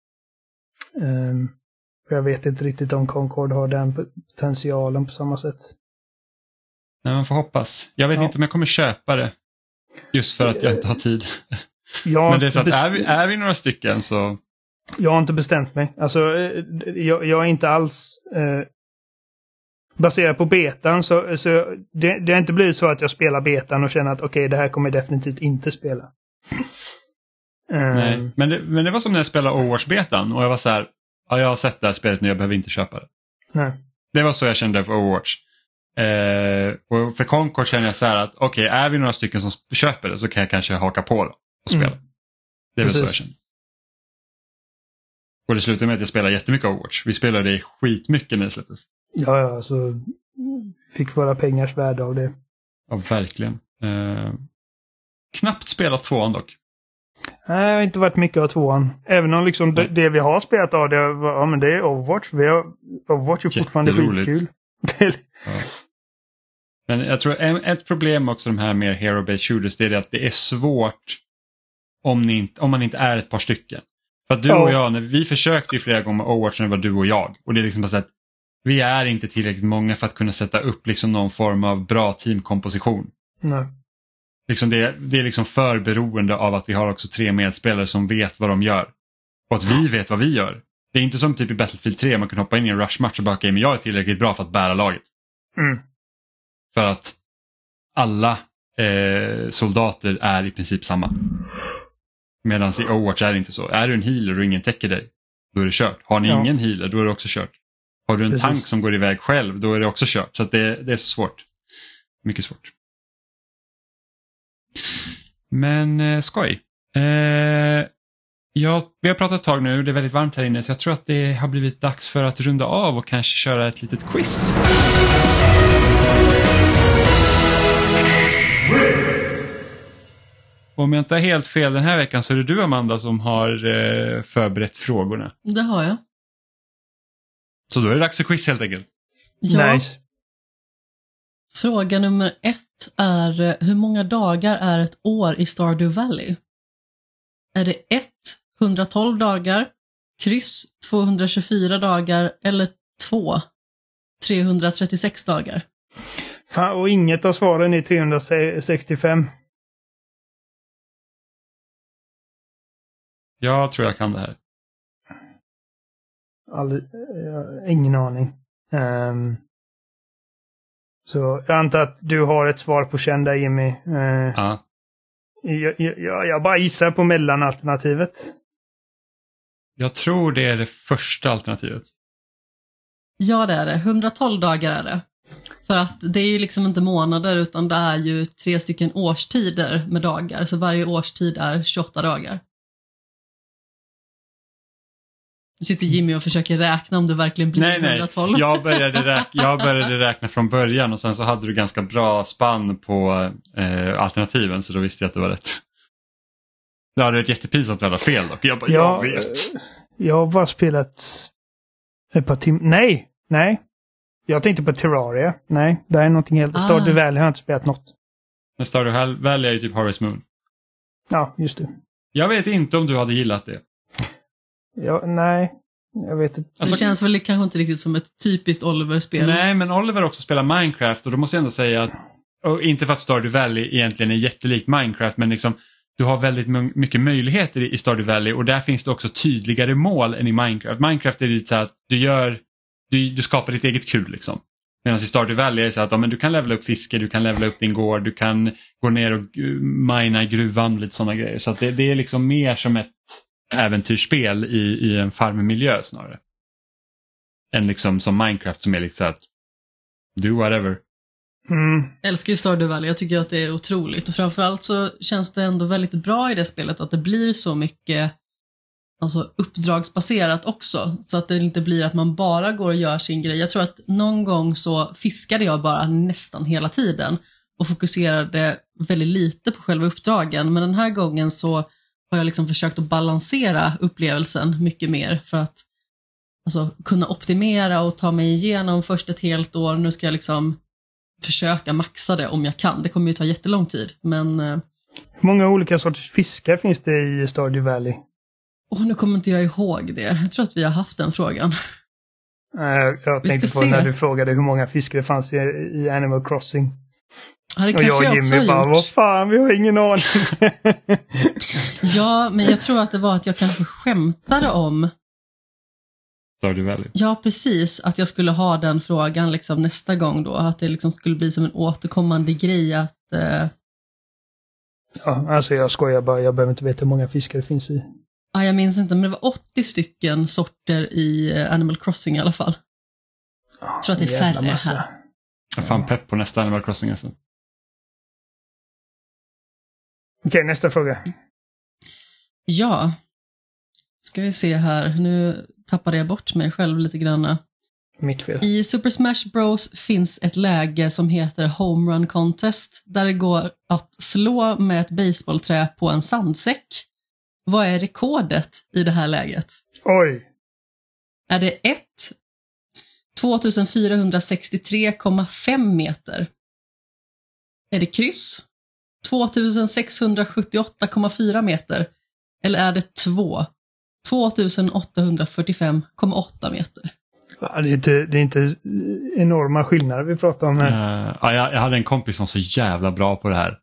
Um, jag vet inte riktigt om Concord har den potentialen på samma sätt. Nej, man får hoppas. Jag vet Ja. inte om jag kommer köpa det. Just för att jag inte har tid. Jag Men det är så att bes- är vi, är vi några stycken så... Jag har inte bestämt mig. Alltså, eh, jag, jag är inte alls... Eh, baserat på betan så, så det, det har inte blivit så att jag spelar betan och känner att okej, okay, det här kommer jag definitivt inte spela. um, Nej, men det, men det var som när jag spelade Overwatch-betan och jag var så här, ja, jag har sett det här spelet nu, jag behöver inte köpa det. Nej. Det var så jag kände för Overwatch. Eh, och för Concord känner jag så här att okej, okay, är vi några stycken som köper det så kan jag kanske haka på då och spela. Mm. Det är väl Precis. så jag känner. Och det slutade med att jag spelar jättemycket Overwatch. Vi spelade det skitmycket när det släpptes. Ja, ja, alltså fick våra pengars värde av det. Ja, verkligen. Eh, knappt spelat tvåan dock. Nej, det har inte varit mycket av tvåan. Även om liksom det, det vi har spelat av det, ja men det är Overwatch. Vi har, Overwatch är fortfarande Jätteroligt. skitkul. Det- Ja. Men jag tror en, ett problem också de här mer hero-based shooters det är det att det är svårt om, ni inte, om man inte är ett par stycken. För att du Ja. och jag, när vi försökte ju flera gånger med Overwatch när det var du och jag. Och det är liksom bara så att vi är inte tillräckligt många för att kunna sätta upp liksom någon form av bra teamkomposition. Nej. Liksom det, det är liksom för beroende av att vi har också tre medspelare som vet vad de gör. Och att vi vet vad vi gör. Det är inte som typ i Battlefield tre man kan hoppa in i en rushmatch och bara okej, men jag är tillräckligt bra för att bära laget. Mm. För att alla eh, soldater är i princip samma. Medan i Overwatch är det inte så. Är du en healer och ingen täcker dig, då är det kört. Har ni Ja. ingen healer, då är det också kört. Har du en Precis. tank som går iväg själv, då är det också kört. Så att det, det är så svårt. Mycket svårt. Men eh, skoj. Eh, ja, vi har pratat ett tag nu, det är väldigt varmt här inne, så jag tror att det har blivit dags för att runda av och kanske köra ett litet quiz. Om jag inte har helt fel den här veckan så är det du, Amanda, som har eh, förberett frågorna. Det har jag. Så då är det dags för quiz helt enkelt. Ja. Nice. Fråga nummer ett är eh, hur många dagar är ett år i Stardew Valley? Är det ett hundratolv dagar, kryss tvåhundratjugofyra dagar eller två trehundratrettiosex dagar? Fan, och inget av svaren är trehundrasextiofem. Jag tror jag kan det här. All, uh, ingen aning. Um, så jag antar att du har ett svar på kända, Jimmy. Uh, Ja. jag, jag, jag bara gissar på mellanalternativet. Jag tror det är det första alternativet. Ja, det är det. hundratolv dagar är det. För att det är ju liksom inte månader utan det är ju tre stycken årstider med dagar. Så varje årstid är tjugoåtta dagar. Nu sitter Jimmy och försöker räkna om det verkligen blir Nej, nej. hundratolv. Jag började, räkna, jag började räkna från början och sen så hade du ganska bra spann på eh, alternativen så då visste jag att det var rätt. Det hade varit jättepinsamt att jag hade fel dock. Jag, bara, Ja, jag vet. Jag har bara spelat ett par timmar. Nej, nej. Jag tänkte på Terraria. Nej, det är någonting helt... Ah. Stardew Valley har jag inte spelat något. Men Stardew Valley är ju typ Harvest Moon. Ja, just det. Jag vet inte om du hade gillat det. Ja, nej, jag vet inte. Alltså- det känns väl kanske inte riktigt som ett typiskt Oliver-spel. Nej, men Oliver också spelar Minecraft och då måste jag ändå säga att, och inte för att Stardew Valley egentligen är jättelikt Minecraft, men liksom du har väldigt m- mycket möjligheter i Stardew Valley och där finns det också tydligare mål än i Minecraft. Minecraft är det så att du gör, du, du skapar ditt eget kul liksom. Medan i Stardew Valley är det så att ja, men du kan levela upp fiske, du kan levela upp din gård, du kan gå ner och uh, mina i gruvan, lite sådana grejer. Så att det, det är liksom mer som ett äventyrsspel i, i en farmmiljö snarare. Än liksom som Minecraft som är liksom så att do whatever. Mm. Jag älskar ju Stardew Valley, jag tycker att det är otroligt. Och framförallt så känns det ändå väldigt bra i det spelet att det blir så mycket alltså uppdragsbaserat också, så att det inte blir att man bara går och gör sin grej. Jag tror att någon gång så fiskade jag bara nästan hela tiden och fokuserade väldigt lite på själva uppdragen, men den här gången så har jag liksom försökt att balansera upplevelsen mycket mer för att alltså, kunna optimera och ta mig igenom först ett helt år. Nu ska jag liksom försöka maxa det om jag kan. Det kommer ju ta jättelång tid, men... Hur många olika sorters fiskar finns det i Stardew Valley? Åh, nu kommer inte jag ihåg det. Jag tror att vi har haft den frågan. Uh, jag tänkte på se. När du frågade hur många fiskar det fanns i, i Animal Crossing. Ja, det och jag och Jimmy jag bara, gjort. Vad fan, vi har ingen aning. Ja, men jag tror att det var att jag kanske skämtade om... Stardew Valley. Ja, precis. Att jag skulle ha den frågan liksom nästa gång då. Att det liksom skulle bli som en återkommande grej att... Uh... Ja, alltså jag skojar bara. Jag behöver inte veta hur många fiskar det finns i. Ja, jag minns inte, men det var åttio stycken sorter i Animal Crossing i alla fall. Jag tror att det är färre massa. Här. Jag är fan pepp på nästa Animal Crossing alltså. Okej, nästa fråga. Ja. Ska vi se här. Nu tappade jag bort mig själv lite grann. Mitt fel. I Super Smash Bros finns ett läge som heter Home Run Contest. Där det går att slå med ett baseballträ på en sandsäck. Vad är rekordet i det här läget? Oj. Är det ett tvåtusenfyrahundrasextiotre komma fem meter? Är det kryss? tvåtusensexhundrasjuttioåtta komma fyra meter? Eller är det två tvåtusenåttahundrafyrtiofem komma åtta meter? Ja, det, är inte, det är inte enorma skillnader vi pratar om här. Uh, ja, jag, jag hade en kompis som var så jävla bra på det här.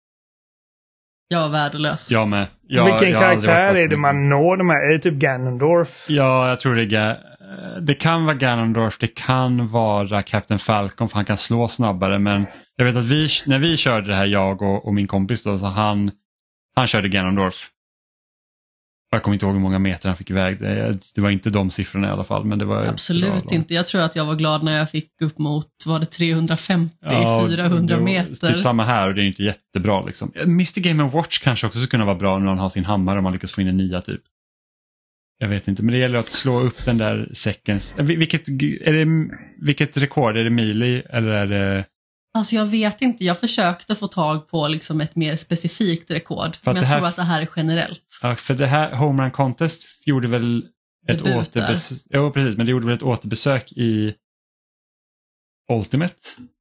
Jag var värdelös. Jag med. Jag, Vilken jag karaktär är det man når de här? Är det typ Ganondorf? Ja, jag tror det är det kan vara Ganondorf, det kan vara Captain Falcon för han kan slå snabbare, men jag vet att vi, när vi körde det här, jag och, och min kompis då, så han, han körde Ganondorf. Jag kommer inte ihåg hur många meter han fick iväg. Det, det var inte de siffrorna i alla fall. Men det var absolut inte. Jag tror att jag var glad när jag fick upp mot, var det trehundrafemtio till fyrahundra ja, meter. Typ samma här och det är inte jättebra liksom. mister Game and Watch kanske också skulle kunna vara bra när man har sin hammare och man lyckas få in en nia typ. Jag vet inte, men det gäller att slå upp den där säcken. Vilket, är det, vilket rekord? Är det Melee eller är det... Alltså jag vet inte, jag försökte få tag på liksom ett mer specifikt rekord. Men jag här, tror att det här är generellt. Ja, för det här Home Run Contest gjorde väl ett återbesök. Ja, precis, men det gjorde väl ett återbesök i Ultimate?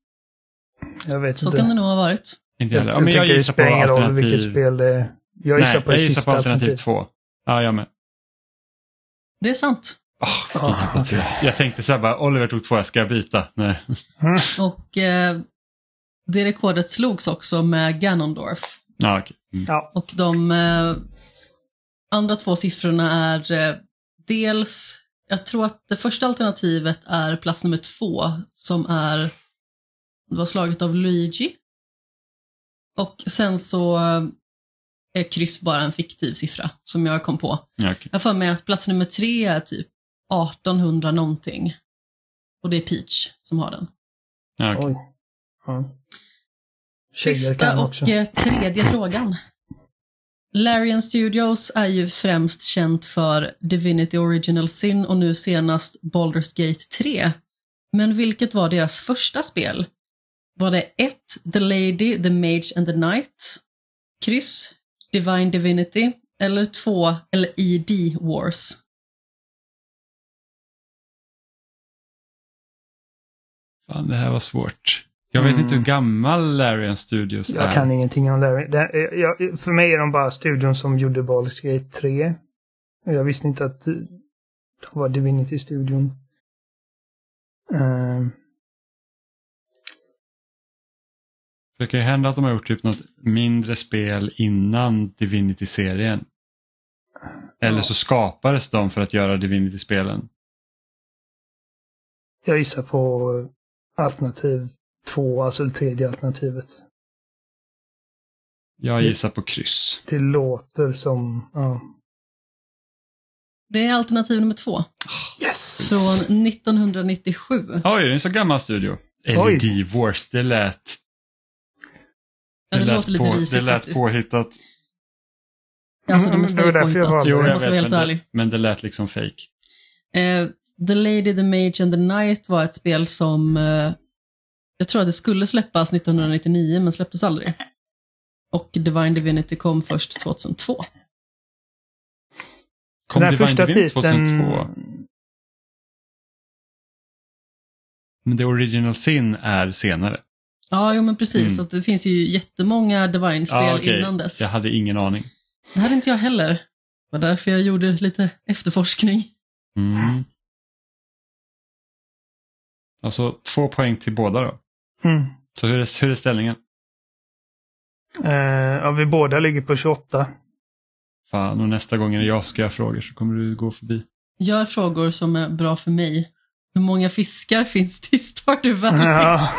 Jag vet Så inte. Så kan det nog ha varit. Inte jag, jag, ja, men jag gissar på alternativ... vilket spel det är. Jag gissar Nej, på, jag det gissar sista på alternativ två. Ja, jag med. Det är sant. Oh, oh, okay. Jag tänkte så här bara, Oliver tog två, jag ska byta. Nej. Mm. Och eh, det rekordet slogs också med Ganondorf. Ah, okay. Mm. Ja. Och de eh, andra två siffrorna är eh, dels, jag tror att det första alternativet är plats nummer två som är, det var slaget av Luigi. Och sen så är kryss bara en fiktiv siffra som jag kom på. Ja, okay. Jag får med att plats nummer tre är typ artonhundra någonting. Och det är Peach som har den. Ja, okay. Ja. Sista och tredje frågan. Larian Studios är ju främst känt för Divinity Original Sin och nu senast Baldur's Gate tre. Men vilket var deras första spel? Var det ett The Lady, The Mage and the Knight, kryss, Divine Divinity eller två eller E D Wars? Fan, det här var svårt. Jag vet mm. inte hur gammal Larian Studios jag är. Jag kan ingenting om Larian. Det, jag, för mig är de bara studion som gjorde Baldur's Gate tre. Jag visste inte att de var Divinity-studion. Uh. Det kan ju hända att de har gjort typ något mindre spel innan Divinity-serien. Eller så skapades de för att göra Divinity-spelen. Jag gissar på alternativ två, alltså det tredje alternativet. Jag gissar på kryss. Det låter som... Ja. Det är alternativ nummer två. Yes! Från nittonhundranittiosju. Oj, det är en så gammal studio. L E D Wars, det lät... Ja, det, det lät låter lite på, risigt det lät faktiskt. Påhittat. Alltså de är Mm, det var därför jag staypointat. valde Jo, det. Jag jag måste vet, vara helt men, ärlig. det, men det lät liksom fake. Eh, The Lady, The Mage and the Knight var ett spel som eh, jag tror att det skulle släppas nittonhundranittionio men släpptes aldrig. Och Divine Divinity kom först tjugohundratvå. Kom Den här Divine första Divinity titeln... tjugohundratvå? Men The Original Sin är senare. Ja, jo men precis. Mm. Så att det finns ju jättemånga Divine-spel Ah, okej. innan dess. Jag hade ingen aning. Det hade inte jag heller. Det var därför jag gjorde lite efterforskning. Mm. Alltså två poäng till båda då. Mm. Så hur är, hur är ställningen? Eh, ja, vi båda ligger på tjugoåtta. Fan, och nästa gång när jag ska göra frågor så kommer du gå förbi. Gör frågor som är bra för mig. Hur många fiskar finns det i Stardew Valley? Ja.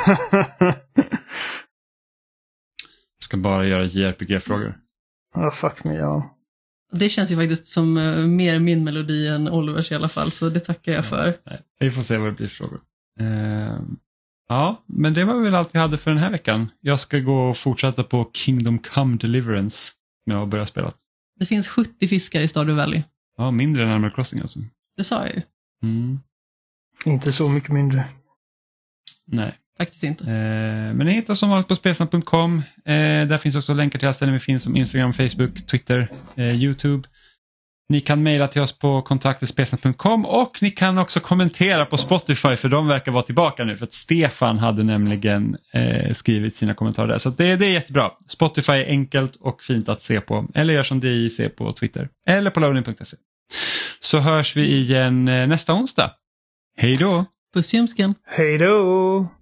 Jag ska bara göra J R P G-frågor. Ja, fuck me, ja. Det känns ju faktiskt som uh, mer min melodi än Olivers i alla fall, så det tackar jag för. Nej, vi får se vad det blir för frågor. Uh, ja, men det var väl allt vi hade för den här veckan. Jag ska gå och fortsätta på Kingdom Come Deliverance när jag har börjat spela. Det finns sjuttio fiskar i Stardew Valley. Ja, mindre än Animal Crossing alltså. Det sa jag ju. Mm. Inte så mycket mindre. Nej. Faktiskt inte. Eh, men ni hittar som vanligt på spelsnack punkt com. Eh, där finns också länkar till alla ställen vi finns som Instagram, Facebook, Twitter, eh, YouTube. Ni kan mejla till oss på kontakt snabel-a spelsnack punkt com och ni kan också kommentera på Spotify för de verkar vara tillbaka nu för att Stefan hade nämligen eh, skrivit sina kommentarer där. Så det, det är jättebra. Spotify är enkelt och fint att se på. Eller gör som D I C på Twitter. Eller på loading punkt se. Så hörs vi igen eh, nästa onsdag. Hej då! Puss i ömskan. Hej då!